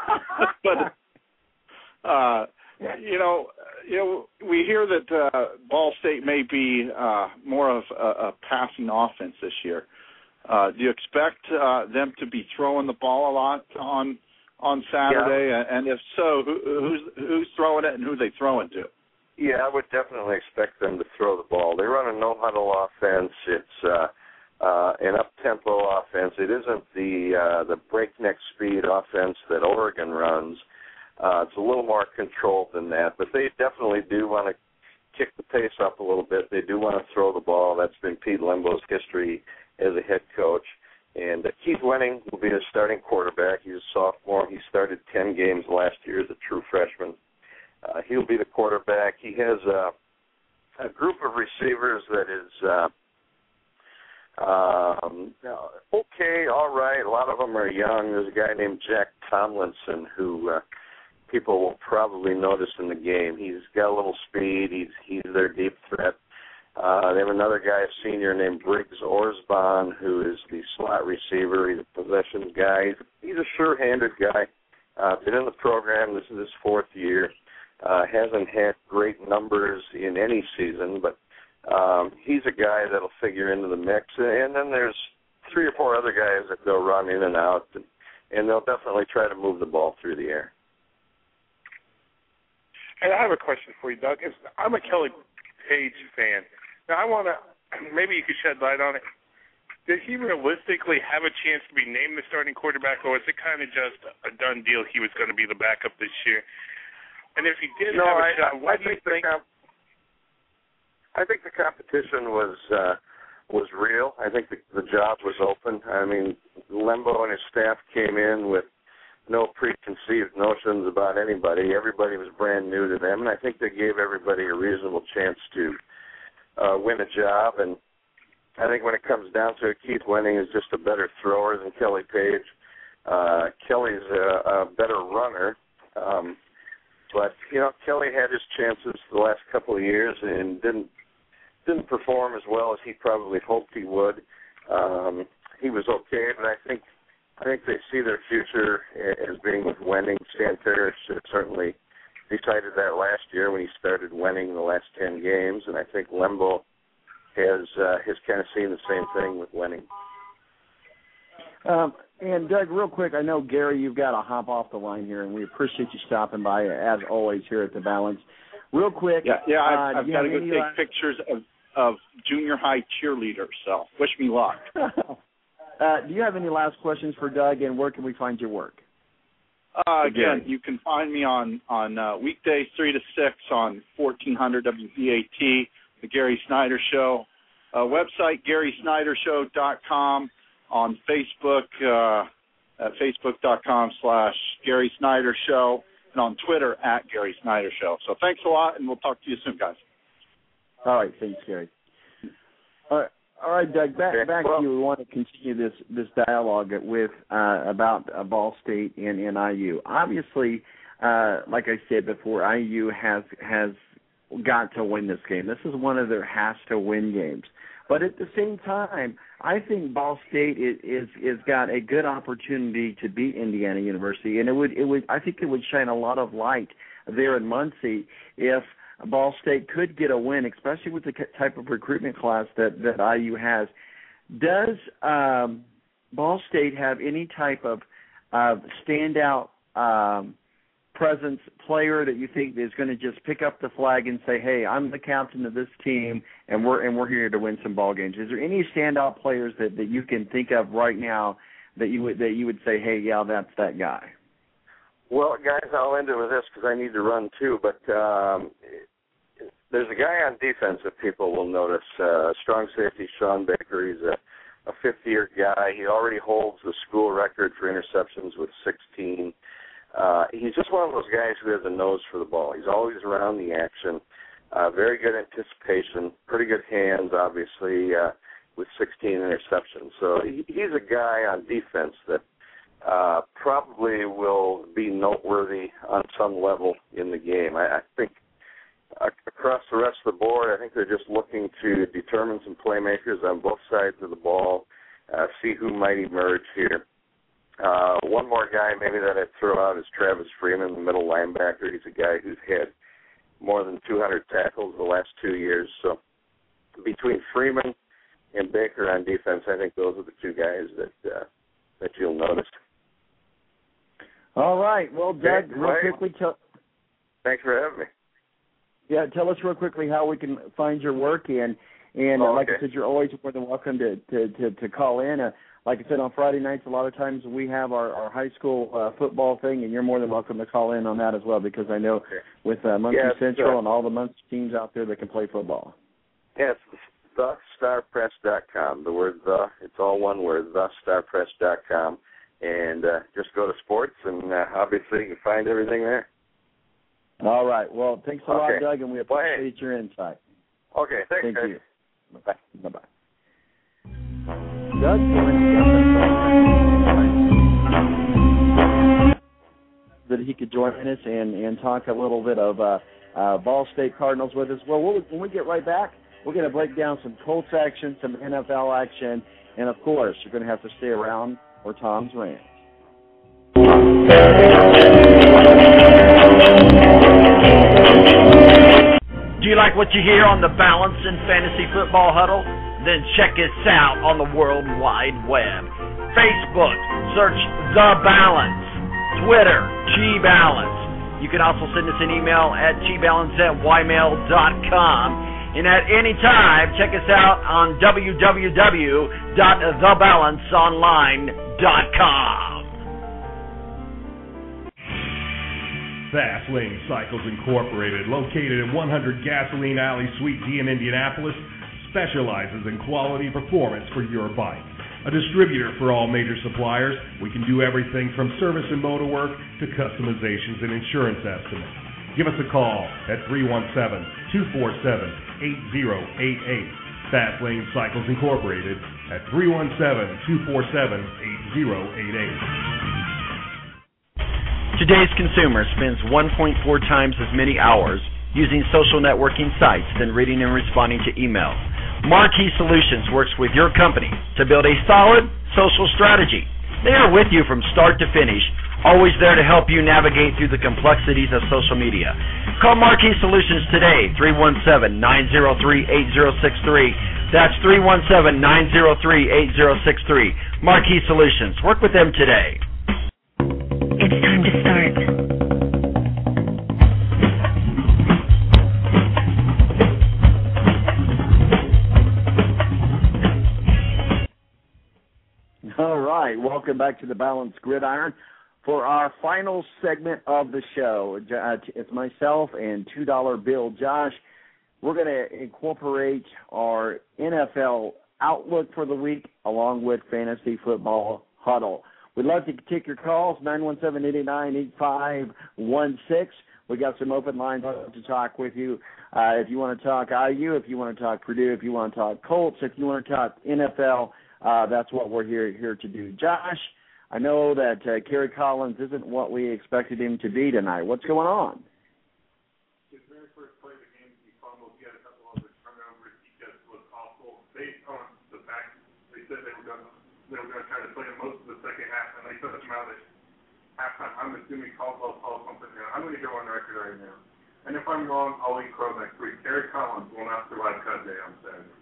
but uh, you know, you know, we hear that uh, Ball State may be uh, more of a, a passing offense this year. Uh, do you expect uh, them to be throwing the ball a lot on on Saturday? Yeah. And if so, who, who's who's throwing it and who they throwing to? Yeah, I would definitely expect them to throw the ball. They run a no-huddle offense. It's uh, uh, an up-tempo offense. It isn't the uh, the breakneck speed offense that Oregon runs. Uh, it's a little more controlled than that, but they definitely do want to kick the pace up a little bit. They do want to throw the ball. That's been Pete Lembo's history as a head coach. And uh, Keith Wenning will be his starting quarterback. He's a sophomore. He started ten games last year as a true freshman. Uh, he'll be the quarterback. He has a, a group of receivers that is uh, um, okay, all right. A lot of them are young. There's a guy named Jack Tomlinson who uh, people will probably notice in the game. He's got a little speed. He's he's their deep threat. Uh, they have another guy, a senior named Briggs Orsbon, who is the slot receiver. He's a possessions guy. He's, he's a sure-handed guy. Uh, been in the program. This is his fourth year. Uh, hasn't had great numbers in any season, but um, he's a guy that'll figure into the mix. And then there's three or four other guys that they'll run in and out, and, and they'll definitely try to move the ball through the air. And I have a question for you, Doug. It's, I'm a Kelly Page fan. Now, I want to, maybe you could shed light on it. Did he realistically have a chance to be named the starting quarterback, or was it kind of just a done deal he was going to be the backup this year? And if he did no, have a I, shot, what I do you think? think? The comp- I think the competition was uh, was real. I think the, the job was open. I mean, Lembo and his staff came in with no preconceived notions about anybody. Everybody was brand new to them, and I think they gave everybody a reasonable chance to uh, win a job. And I think when it comes down to it, Keith Wenning is just a better thrower than Kelly Page. Uh, Kelly's a, a better runner. Um, But, you know, Kelly had his chances the last couple of years and didn't didn't perform as well as he probably hoped he would. Um, he was okay, but I think I think they see their future as being with Wenning. Stan Parrish certainly decided that last year when he started winning the last ten games, and I think Lembo has uh, has kind of seen the same thing with Wenning. Um, and, Doug, real quick, I know, Gary, you've got to hop off the line here, and we appreciate you stopping by, as always, here at The Balance. Real quick. Yeah, yeah I've, uh, I've got to go take last... pictures of, of junior high cheerleaders, so wish me luck. uh, do you have any last questions for Doug, and where can we find your work? Uh, again, you can find me on, on uh, weekdays three to six on fourteen hundred W B A T, The Gary Snyder Show. Uh, website, Gary Snyder Show dot com. On Facebook, uh, at facebook.com slash Gary Snyder Show, and on Twitter at Gary Snyder Show. So thanks a lot, and we'll talk to you soon, guys. All right, thanks, Gary. All right, all right Doug, back, back to you. We want to continue this, this dialogue with uh, about uh, Ball State and, and I U. Obviously, uh, like I said before, I U has has got to win this game. This is one of their has-to-win games. But at the same time, I think Ball State is, is is got a good opportunity to beat Indiana University, and it would it would I think it would shine a lot of light there in Muncie if Ball State could get a win, especially with the type of recruitment class that, that I U has. Does um, Ball State have any type of uh, standout um, presence player that you think is going to just pick up the flag and say, "Hey, I'm the captain of this team, and we're and we're here to win some ball games"? Is there any standout players that, that you can think of right now that you would that you would say, "Hey, yeah, that's that guy"? Well, guys, I'll end it with this because I need to run too. But um, there's a guy on defense that people will notice. Uh, strong safety Sean Baker. He's a, a fifth-year guy. He already holds the school record for interceptions with sixteen. Uh, he's just one of those guys who has a nose for the ball. He's always around the action. Uh, very good anticipation, pretty good hands, obviously, uh, with sixteen interceptions. So he, he's a guy on defense that uh, probably will be noteworthy on some level in the game. I, I think uh, across the rest of the board, I think they're just looking to determine some playmakers on both sides of the ball, uh, see who might emerge here. Uh, one more guy maybe that I'd throw out is Travis Freeman, the middle linebacker. He's a guy who's had more than two hundred tackles the last two years. So between Freeman and Baker on defense, I think those are the two guys that uh, that you'll notice. All right. Well, Doug, okay, real quickly, tell, thanks for having me. Yeah, tell us real quickly how we can find your work, and and oh, uh, like okay. I said, you're always more than welcome to to to, to call in. Uh, Like I said, on Friday nights, a lot of times we have our, our high school uh, football thing, and you're more than welcome to call in on that as well, because I know okay. with uh, Muncie yeah, Central uh, and all the Muncie teams out there that can play football. Yeah, it's the star press dot com. The word "the," it's all one word, the star press dot com. And uh, just go to sports, and uh, obviously you can find everything there. All right. Well, thanks a okay. lot, Doug, and we appreciate well, hey. your insight. Okay, thanks, Thank guys. you. Bye-bye. Bye-bye. Doug, that he could join us and, and talk a little bit of uh, uh, Ball State Cardinals with us. Well, we'll, when we get right back, we're going to break down some Colts action, some N F L action, and, of course, you're going to have to stay around for Tom's Rant. Do you like what you hear on the Balance and Fantasy Football Huddle? Then check us out on the World Wide Web. Facebook, search The Balance. Twitter, G-Balance. You can also send us an email at gbalance at ymail dot com. And at any time, check us out on w w w dot the balance online dot com. Fast Lane Cycles Incorporated, located at one hundred Gasoline Alley, Suite D in Indianapolis, specializes in quality performance for your bike. A distributor for all major suppliers, we can do everything from service and motor work to customizations and insurance estimates. Give us a call at three one seven, two four seven, eight zero eight eight. Fast Lane Cycles Incorporated at three one seven, two four seven, eight zero eight eight. Today's consumer spends one point four times as many hours using social networking sites than reading and responding to email. Marquee Solutions works with your company to build a solid social strategy. They are with you from start to finish, always there to help you navigate through the complexities of social media. Call Marquee Solutions today, three one seven, nine zero three, eight zero six three. That's three one seven, nine zero three, eight zero six three. Marquee Solutions. Work with them today. It's time to start. All right, welcome back to the Balanced Gridiron for our final segment of the show. It's myself and two dollar Bill Josh. We're going to incorporate our N F L outlook for the week along with Fantasy Football Huddle. We'd love to take your calls, nine one seven, eight nine, eight five one six. We got some open lines to talk with you. Uh, if you want to talk I U, if you want to talk Purdue, if you want to talk Colts, if you want to talk N F L, Uh, that's what we're here here to do. Josh, I know that uh, Kerry Collins isn't what we expected him to be tonight. What's going on? His very first play of the game, he fumbled. He had a couple of turnovers. He just was awful. Based on the fact they said they were going they were going to try to play him most of the second half, and they took him out at halftime. I'm assuming Caldwell saw something there. I'm going to go on record right now. And if I'm wrong, I'll eat crow next week. Kerry Collins will not survive cut day on Saturday.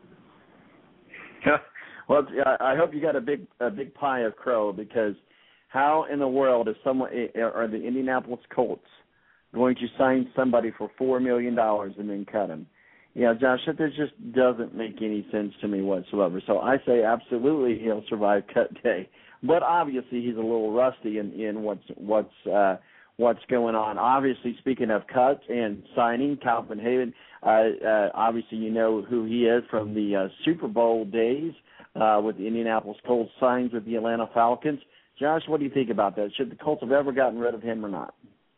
Well, I hope you got a big a big pie of crow, because how in the world is someone are the Indianapolis Colts going to sign somebody for four million dollars and then cut him? Yeah, Josh, that just doesn't make any sense to me whatsoever. So I say absolutely he'll survive cut day, but obviously he's a little rusty in, in what's what's uh, what's going on. Obviously, speaking of cuts and signing, Calvin Hayden, uh, uh, obviously you know who he is from the uh, Super Bowl days. Uh, with the Indianapolis Colts, signs with the Atlanta Falcons. Josh, what do you think about that? Should the Colts have ever gotten rid of him or not?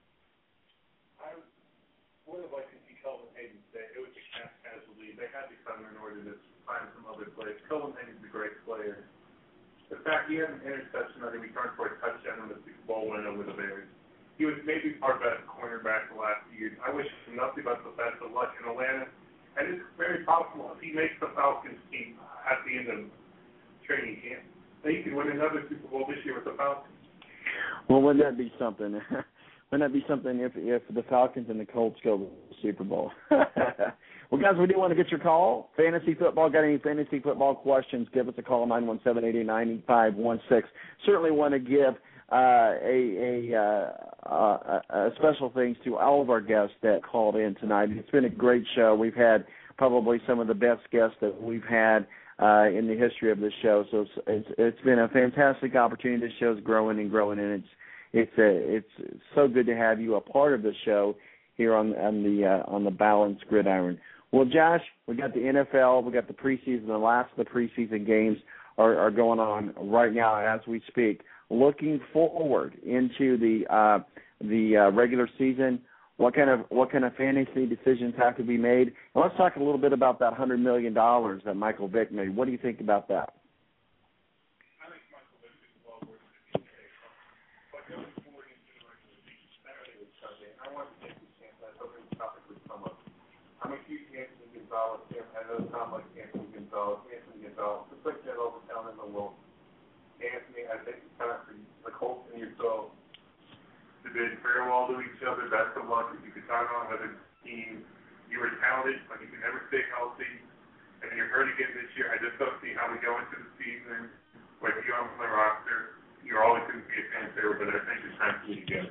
I would have liked to see Kelvin Hayden stay. It was a cash casualty. They had to come in order to find some other players. Kelvin Hayden's a great player. In fact, he had an interception that he returned for a touchdown in the Super Bowl win over the Bears. He was maybe our best cornerback the last few years. I wish him nothing but the best of luck in Atlanta. And it's very possible if he makes the Falcons team at the end of training camp, they could win another Super Bowl this year with the Falcons. Well, wouldn't that be something? Wouldn't that be something if if the Falcons and the Colts go to the Super Bowl? Well, guys, we do want to get your call. Fantasy football, got any fantasy football questions, give us a call, nine one seven, eight eight nine, eight five one six. Certainly want to give uh, a, a, uh, uh, a special thanks to all of our guests that called in tonight. It's been a great show. We've had probably some of the best guests that we've had Uh, in the history of this show, so it's, it's it's been a fantastic opportunity. This show's growing and growing, and it's it's a, it's so good to have you a part of the show here on on the uh, on the Balanced Gridiron. Well, Josh, we got the N F L, we got the preseason. The last of the preseason games are, are going on right now as we speak. Looking forward into the uh, the uh, regular season. What kind of what kind of fantasy decisions have to be made? And let's talk a little bit about that one hundred million dollars that Michael Vick made. What do you think about that? I think Michael Vick is well worth the but going forward into the regular season, Saturday was Sunday, and I want to take the chance that hoping the topic would come up. I'm a huge Anthony Gonzalez fan. I know it's not like Anthony Gonzalez. Anthony Gonzalez, the quick that over town in the world. Anthony, I think it's time for the Colts and yourself to bid farewell to each other. Best of luck. If you could sign on with a team, you were talented, but you can never stay healthy, and you're hurt again this year. I just don't see how we go into the season with you on the roster. You're always going to be a fan favorite, but I think it's time for you to go.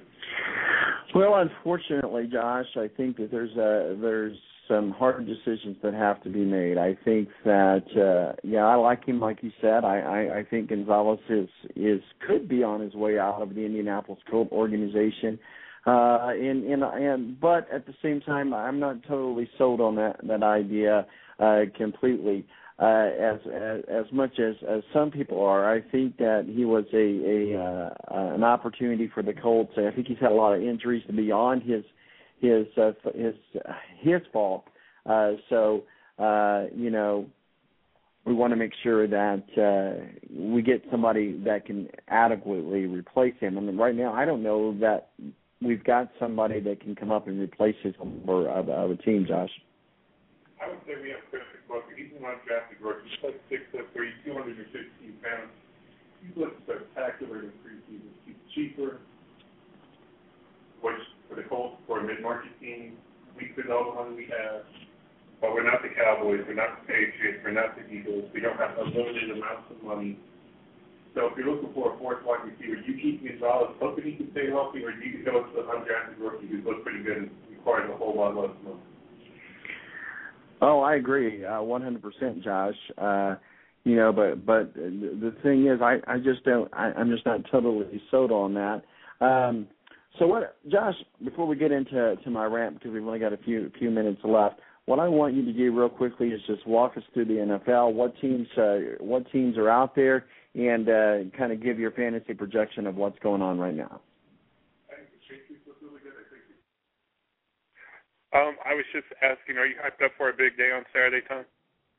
Well, unfortunately, Josh, I think that there's a, there's some hard decisions that have to be made. I think that uh, yeah, I like him, like you said. I, I, I think Gonzalez is is could be on his way out of the Indianapolis Colts organization. Uh, and, and and but at the same time, I'm not totally sold on that that idea uh, completely. Uh, as, as as much as, as some people are, I think that he was a, a uh, an opportunity for the Colts. I think he's had a lot of injuries beyond his his uh, his his fault. Uh, so uh, you know, we want to make sure that uh, we get somebody that can adequately replace him. I mean, right now, I don't know that we've got somebody that can come up and replace his member of, of a team, Josh. I would say we have Chris Bucker. He's an undrafted rookie. He's like six foot three, two hundred fifteen pounds. He's looked spectacular in preseason. He's cheaper, which for the Colts, for a mid-market team, we could know the money we have. But we're not the Cowboys. We're not the Patriots. We're not the Eagles. We don't have unlimited amounts of money. So if you're looking for a fourth wide receiver, you keep Gonzalez hoping he can stay healthy, or you can go to the undrafted rookie who's looked pretty good and requires a whole lot less money. Oh, I agree, uh, one hundred percent, Josh. Uh, you know, but but the thing is, I, I just don't. I, I'm just not totally sold on that. Um, so what, Josh? Before we get into to my rant, because we've only got a few few minutes left, what I want you to do real quickly is just walk us through the N F L. What teams uh, what teams are out there, and uh, kind of give your fantasy projection of what's going on right now. Um, I was just asking, are you hyped up for a big day on Saturday, Tom?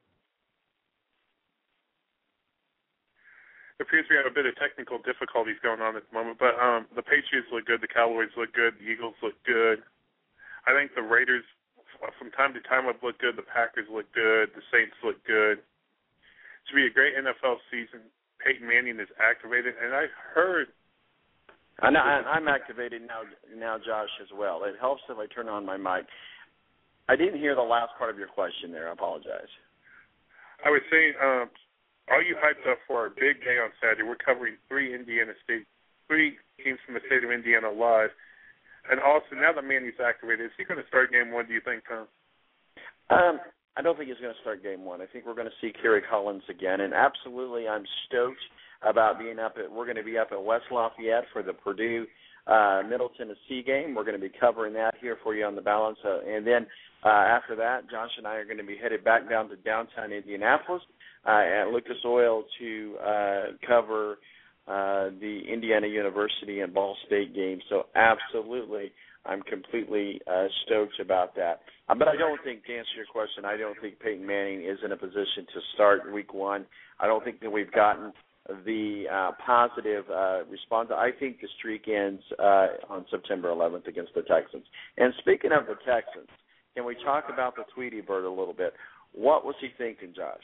It appears we have a bit of technical difficulties going on at the moment, but um, the Patriots look good, the Cowboys look good, the Eagles look good. I think the Raiders, from time to time, have looked good. The Packers look good. The Saints look good. It should be a great N F L season. Peyton Manning is activated, and I heard I know, I'm activated now, now, Josh, as well. It helps if I turn on my mic. I didn't hear the last part of your question there. I apologize. I was saying, um, are you hyped up for our big day on Saturday? We're covering three Indiana State, three teams from the state of Indiana live. And also, now that Manny's activated, is he going to start game one, do you think, Tom? Um, I don't think he's going to start game one. I think we're going to see Kerry Collins again. And absolutely, I'm stoked about being up at, we're going to be up at West Lafayette for the Purdue uh, Middle Tennessee game. We're going to be covering that here for you on the balance. Uh, and then uh, after that, Josh and I are going to be headed back down to downtown Indianapolis uh, at Lucas Oil to uh, cover uh, the Indiana University and Ball State game. So absolutely, I'm completely uh, stoked about that. Uh, but I don't think, to answer your question, I don't think Peyton Manning is in a position to start week one. I don't think that we've gotten the uh, positive uh, response. I think the streak ends uh, on September eleventh against the Texans. And speaking of the Texans, can we talk about the Tweety Bird a little bit? What was he thinking, Josh?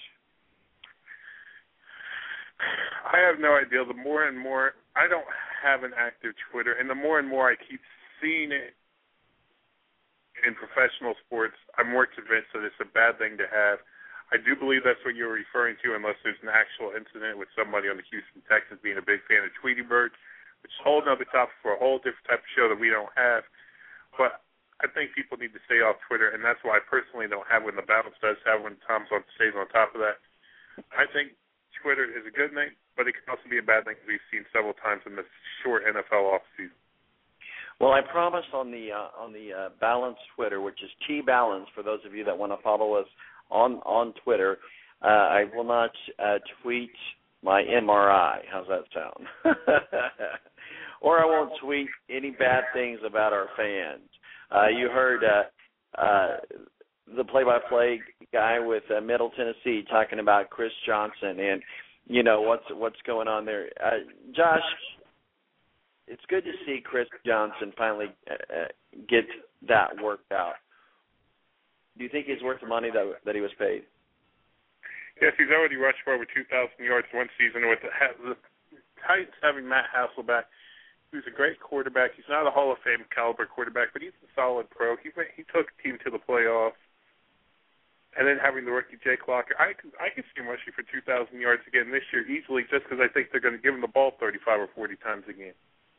I have no idea. The more and more, I don't have an active Twitter, and the more and more I keep seeing it in professional sports, I'm more convinced that it's a bad thing to have. I do believe that's what you're referring to, unless there's an actual incident with somebody on the Houston Texans being a big fan of Tweety Bird, which is a whole other topic for a whole different type of show that we don't have. But I think people need to stay off Twitter, and that's why I personally don't have when the Balance does have when Tom's on stays on top of that. I think Twitter is a good thing, but it can also be a bad thing, as we've seen several times in this short N F L offseason. Well, I promised on the uh, on the uh, Balance Twitter, which is T Balance, for those of you that want to follow us on on Twitter, uh, I will not uh, tweet my M R I. How's that sound? Or I won't tweet any bad things about our fans. Uh, you heard uh, uh, the play-by-play guy with uh, Middle Tennessee talking about Chris Johnson and, you know, what's what's going on there. Uh, Josh, it's good to see Chris Johnson finally uh, get that worked out. Do you think he's worth the money that that he was paid? Yes, he's already rushed for over two thousand yards one season with the, the Titans having Matt Hasselbeck, who's a great quarterback. He's not a Hall of Fame caliber quarterback, but he's a solid pro. He went, he took the team to the playoffs. And then having the rookie Jake Locker, I can I can see him rushing for two thousand yards again this year easily, just because I think they're going to give him the ball thirty-five or forty times a game.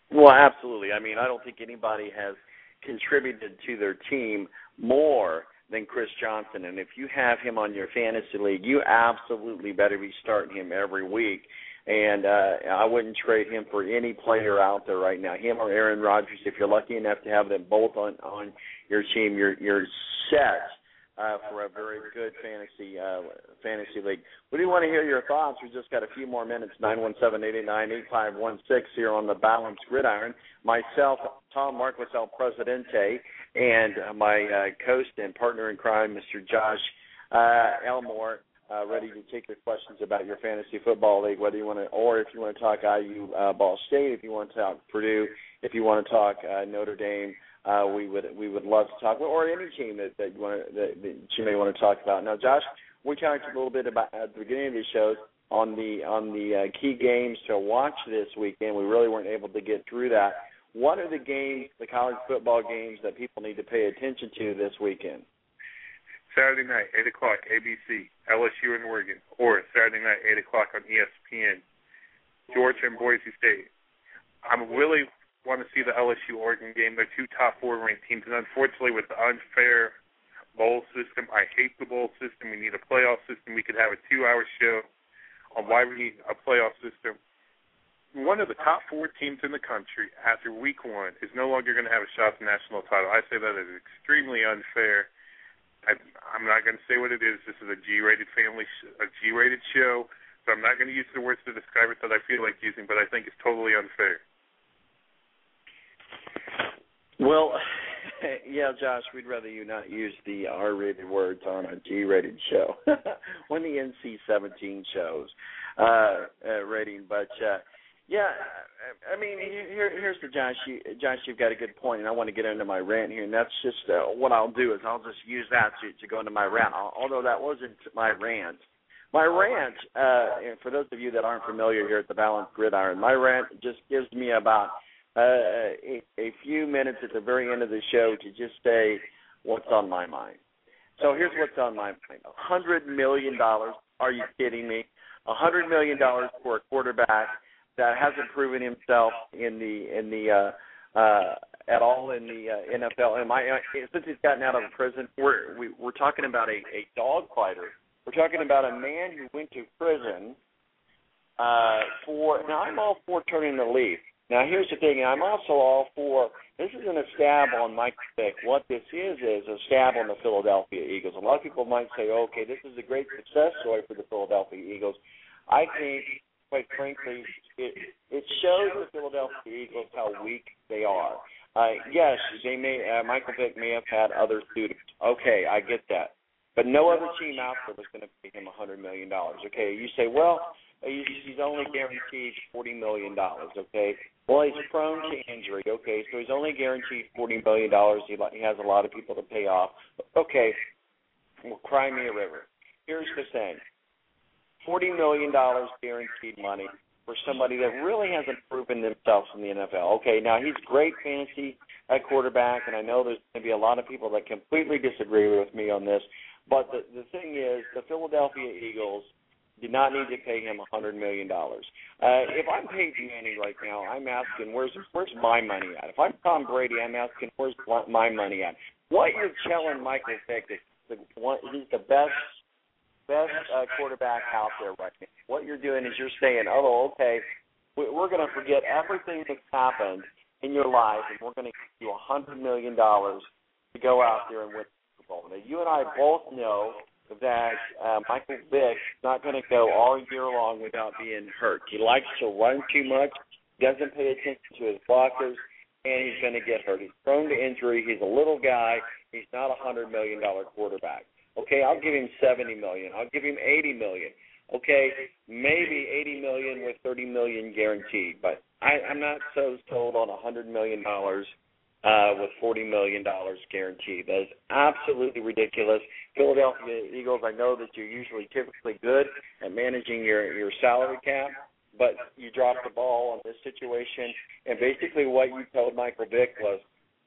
Well, absolutely. I mean, I don't think anybody has contributed to their team more than Chris Johnson. And if you have him on your fantasy league, you absolutely better be starting him every week. And uh, I wouldn't trade him for any player out there right now. Him or Aaron Rodgers, if you're lucky enough to have them both on, on your team, you're, you're set uh, for a very good fantasy uh, fantasy league. We do want to hear your thoughts. We've just got a few more minutes, nine one seven, eight eight nine, eight five one six here on the Balanced Gridiron. Myself, Tom Marquis, El Presidente, and uh, my uh, host and partner in crime, Mister Josh uh, Elmore, Uh, ready to take your questions about your fantasy football league, whether you want to, or if you want to talk I U uh, Ball State, if you want to talk Purdue, if you want to talk uh, Notre Dame, uh, we would we would love to talk, or any team that, that you want to, that, that you may want to talk about. Now, Josh, we talked a little bit about at the beginning of these shows on the on the uh, key games to watch this weekend. We really weren't able to get through that. What are the games, the college football games that people need to pay attention to this weekend? Saturday night, eight o'clock, A B C, L S U and Oregon, or Saturday night, eight o'clock on E S P N, Georgia and Boise State. I really want to see the L S U-Oregon game. They're two top four ranked teams, and unfortunately with the unfair bowl system, I hate the bowl system. We need a playoff system. We could have a two-hour show on why we need a playoff system. One of the top four teams in the country after week one is no longer going to have a shot at the national title. I say that is extremely unfair. I, I'm not going to say what it is. This is a G-rated family, sh- a G-rated show, so I'm not going to use the words to describe it that I feel like using, but I think it's totally unfair. Well, yeah, Josh, we'd rather you not use the R-rated words on a G-rated show. On the N C seventeen shows uh, uh, rating, but uh, yeah, I mean, here, here's the Josh. You, Josh, you've got a good point, and I want to get into my rant here, and that's just uh, what I'll do is I'll just use that to, to go into my rant. Although that wasn't my rant. My rant, uh, and for those of you that aren't familiar here at the Balanced Gridiron, my rant just gives me about uh, a, a few minutes at the very end of the show to just say what's on my mind. So here's what's on my mind: a hundred million dollars. Are you kidding me? A hundred million dollars for a quarterback that hasn't proven himself in the in the uh, uh, at all in the uh, N F L. And my, uh, since he's gotten out of prison, we're we, we're talking about a, a dog fighter. We're talking about a man who went to prison uh, for. Now I'm all for turning the leaf. Now here's the thing. I'm also all for. This isn't a stab on Mike Vick. What this is is a stab on the Philadelphia Eagles. A lot of people might say, okay, this is a great success story for the Philadelphia Eagles. I think, quite frankly, it it shows the Philadelphia Eagles how weak they are. Uh, yes, they may. Uh, Michael Vick may have had other students. Okay, I get that, but no other team out there was going to pay him a hundred million dollars. Okay, you say, well, he's, he's only guaranteed forty million dollars. Okay, well, he's prone to injury. Okay, so he's only guaranteed forty million dollars. He he has a lot of people to pay off. Okay, well, cry me a river. Here's the thing: forty million dollars guaranteed money for somebody that really hasn't proven themselves in the N F L. Okay, now he's great fantasy at quarterback, and I know there's going to be a lot of people that completely disagree with me on this, but the, the thing is, the Philadelphia Eagles did not need to pay him one hundred million dollars. Uh, if I'm Peyton Manning right now, I'm asking, where's where's my money at? If I'm Tom Brady, I'm asking, where's my money at? What you're telling Michael Vick is the, one, he's the best best uh, quarterback out there right now. What you're doing is you're saying, oh, okay, we're going to forget everything that's happened in your life, and we're going to give you one hundred million dollars to go out there and win the Super Bowl. Now, you and I both know that uh, Michael Vick is not going to go all year long without being hurt. He likes to run too much, doesn't pay attention to his blockers, and he's going to get hurt. He's prone to injury. He's a little guy. He's not a one hundred million dollars quarterback. Okay, I'll give him seventy million dollars. I'll give him eighty million dollars. Okay, maybe eighty million dollars with thirty million dollars guaranteed, but I, I'm not so sold on one hundred million dollars uh, with forty million dollars guaranteed. That is absolutely ridiculous. Philadelphia Eagles, I know that you're usually typically good at managing your, your salary cap, but you dropped the ball on this situation, and basically what you told Michael Vick was,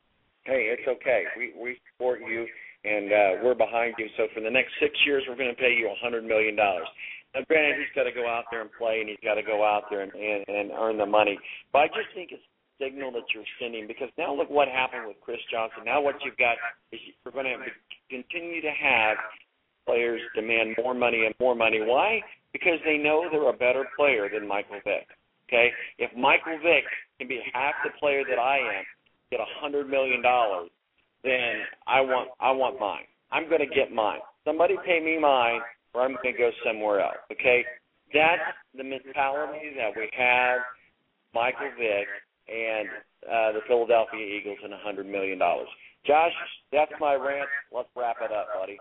hey, it's okay. We, we support you, and uh, we're behind you. So for the next six years, we're going to pay you one hundred million dollars. Now, granted, he's got to go out there and play, and he's got to go out there and, and, and earn the money. But I just think it's signal that you're sending? Because now look what happened with Chris Johnson. Now what you've got is you're going to continue to have players demand more money and more money. Why? Because they know they're a better player than Michael Vick. Okay? If Michael Vick can be half the player that I am, get one hundred million dollars, then I want I want mine. I'm going to get mine. Somebody pay me mine, or I'm going to go somewhere else. Okay? That's the mentality that we have, Michael Vick and uh, the Philadelphia Eagles and one hundred million dollars. Josh, that's my rant. Let's wrap it up, buddy.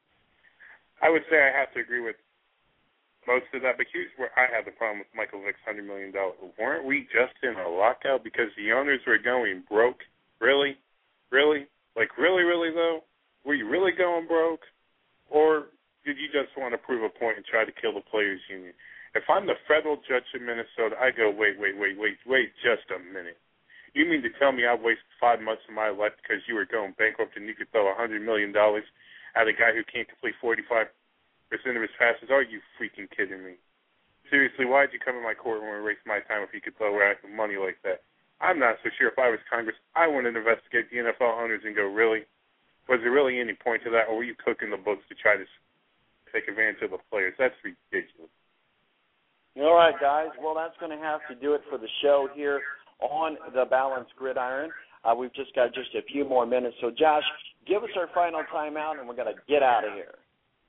I would say I have to agree with most of that, but here's where I have the problem with Michael Vick's one hundred million dollars. Weren't we just in a lockout because the owners were going broke? Really? Really? Like, really, really, though? Were you really going broke? Or did you just want to prove a point and try to kill the players' union? If I'm the federal judge in Minnesota, I go, wait, wait, wait, wait, wait just a minute. You mean to tell me I wasted five months of my life because you were going bankrupt and you could throw one hundred million dollars at a guy who can't complete forty-five percent of his passes? Are you freaking kidding me? Seriously, why did you come in my courtroom and waste my time if you could throw out money like that? I'm not so sure if I was Congress, I wouldn't investigate the N F L owners and go, really? Was there really any point to that, or were you cooking the books to try to take advantage of the players? That's ridiculous. All right, guys. Well, that's going to have to do it for the show here on the Balanced Gridiron. Uh, we've just got just a few more minutes. So, Josh, give us our final timeout, and we're going to get out of here.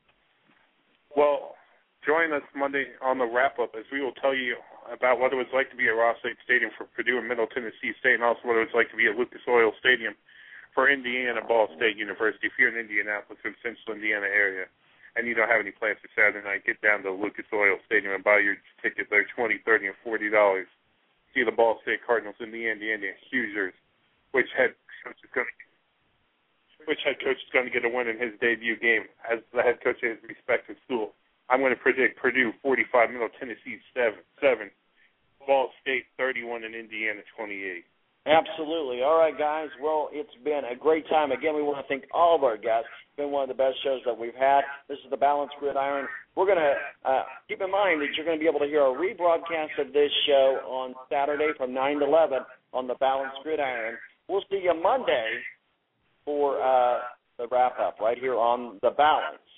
Well, join us Monday on the wrap-up as we will tell you about what it was like to be at Ross State Stadium for Purdue and Middle Tennessee State, and also what it was like to be at Lucas Oil Stadium for Indiana Ball State University. If you're in Indianapolis or the central Indiana area and you don't have any plans for Saturday night, get down to Lucas Oil Stadium and buy your ticket there, twenty dollars, thirty dollars, and forty dollars. See the Ball State Cardinals and the Indiana Hoosiers, which head coach is going to which head coach is going to get a win in his debut game as the head coach of his respective school. I'm going to predict Purdue forty-five, Middle Tennessee seven, seven, Ball State thirty-one, and Indiana twenty-eight. Absolutely. All right, guys. Well, it's been a great time. Again, we want to thank all of our guests. It's been one of the best shows that we've had. This is the Balanced Gridiron. We're going to uh, keep in mind that you're going to be able to hear a rebroadcast of this show on Saturday from nine to eleven on the Balanced Gridiron. We'll see you Monday for uh, the wrap-up right here on The Balance.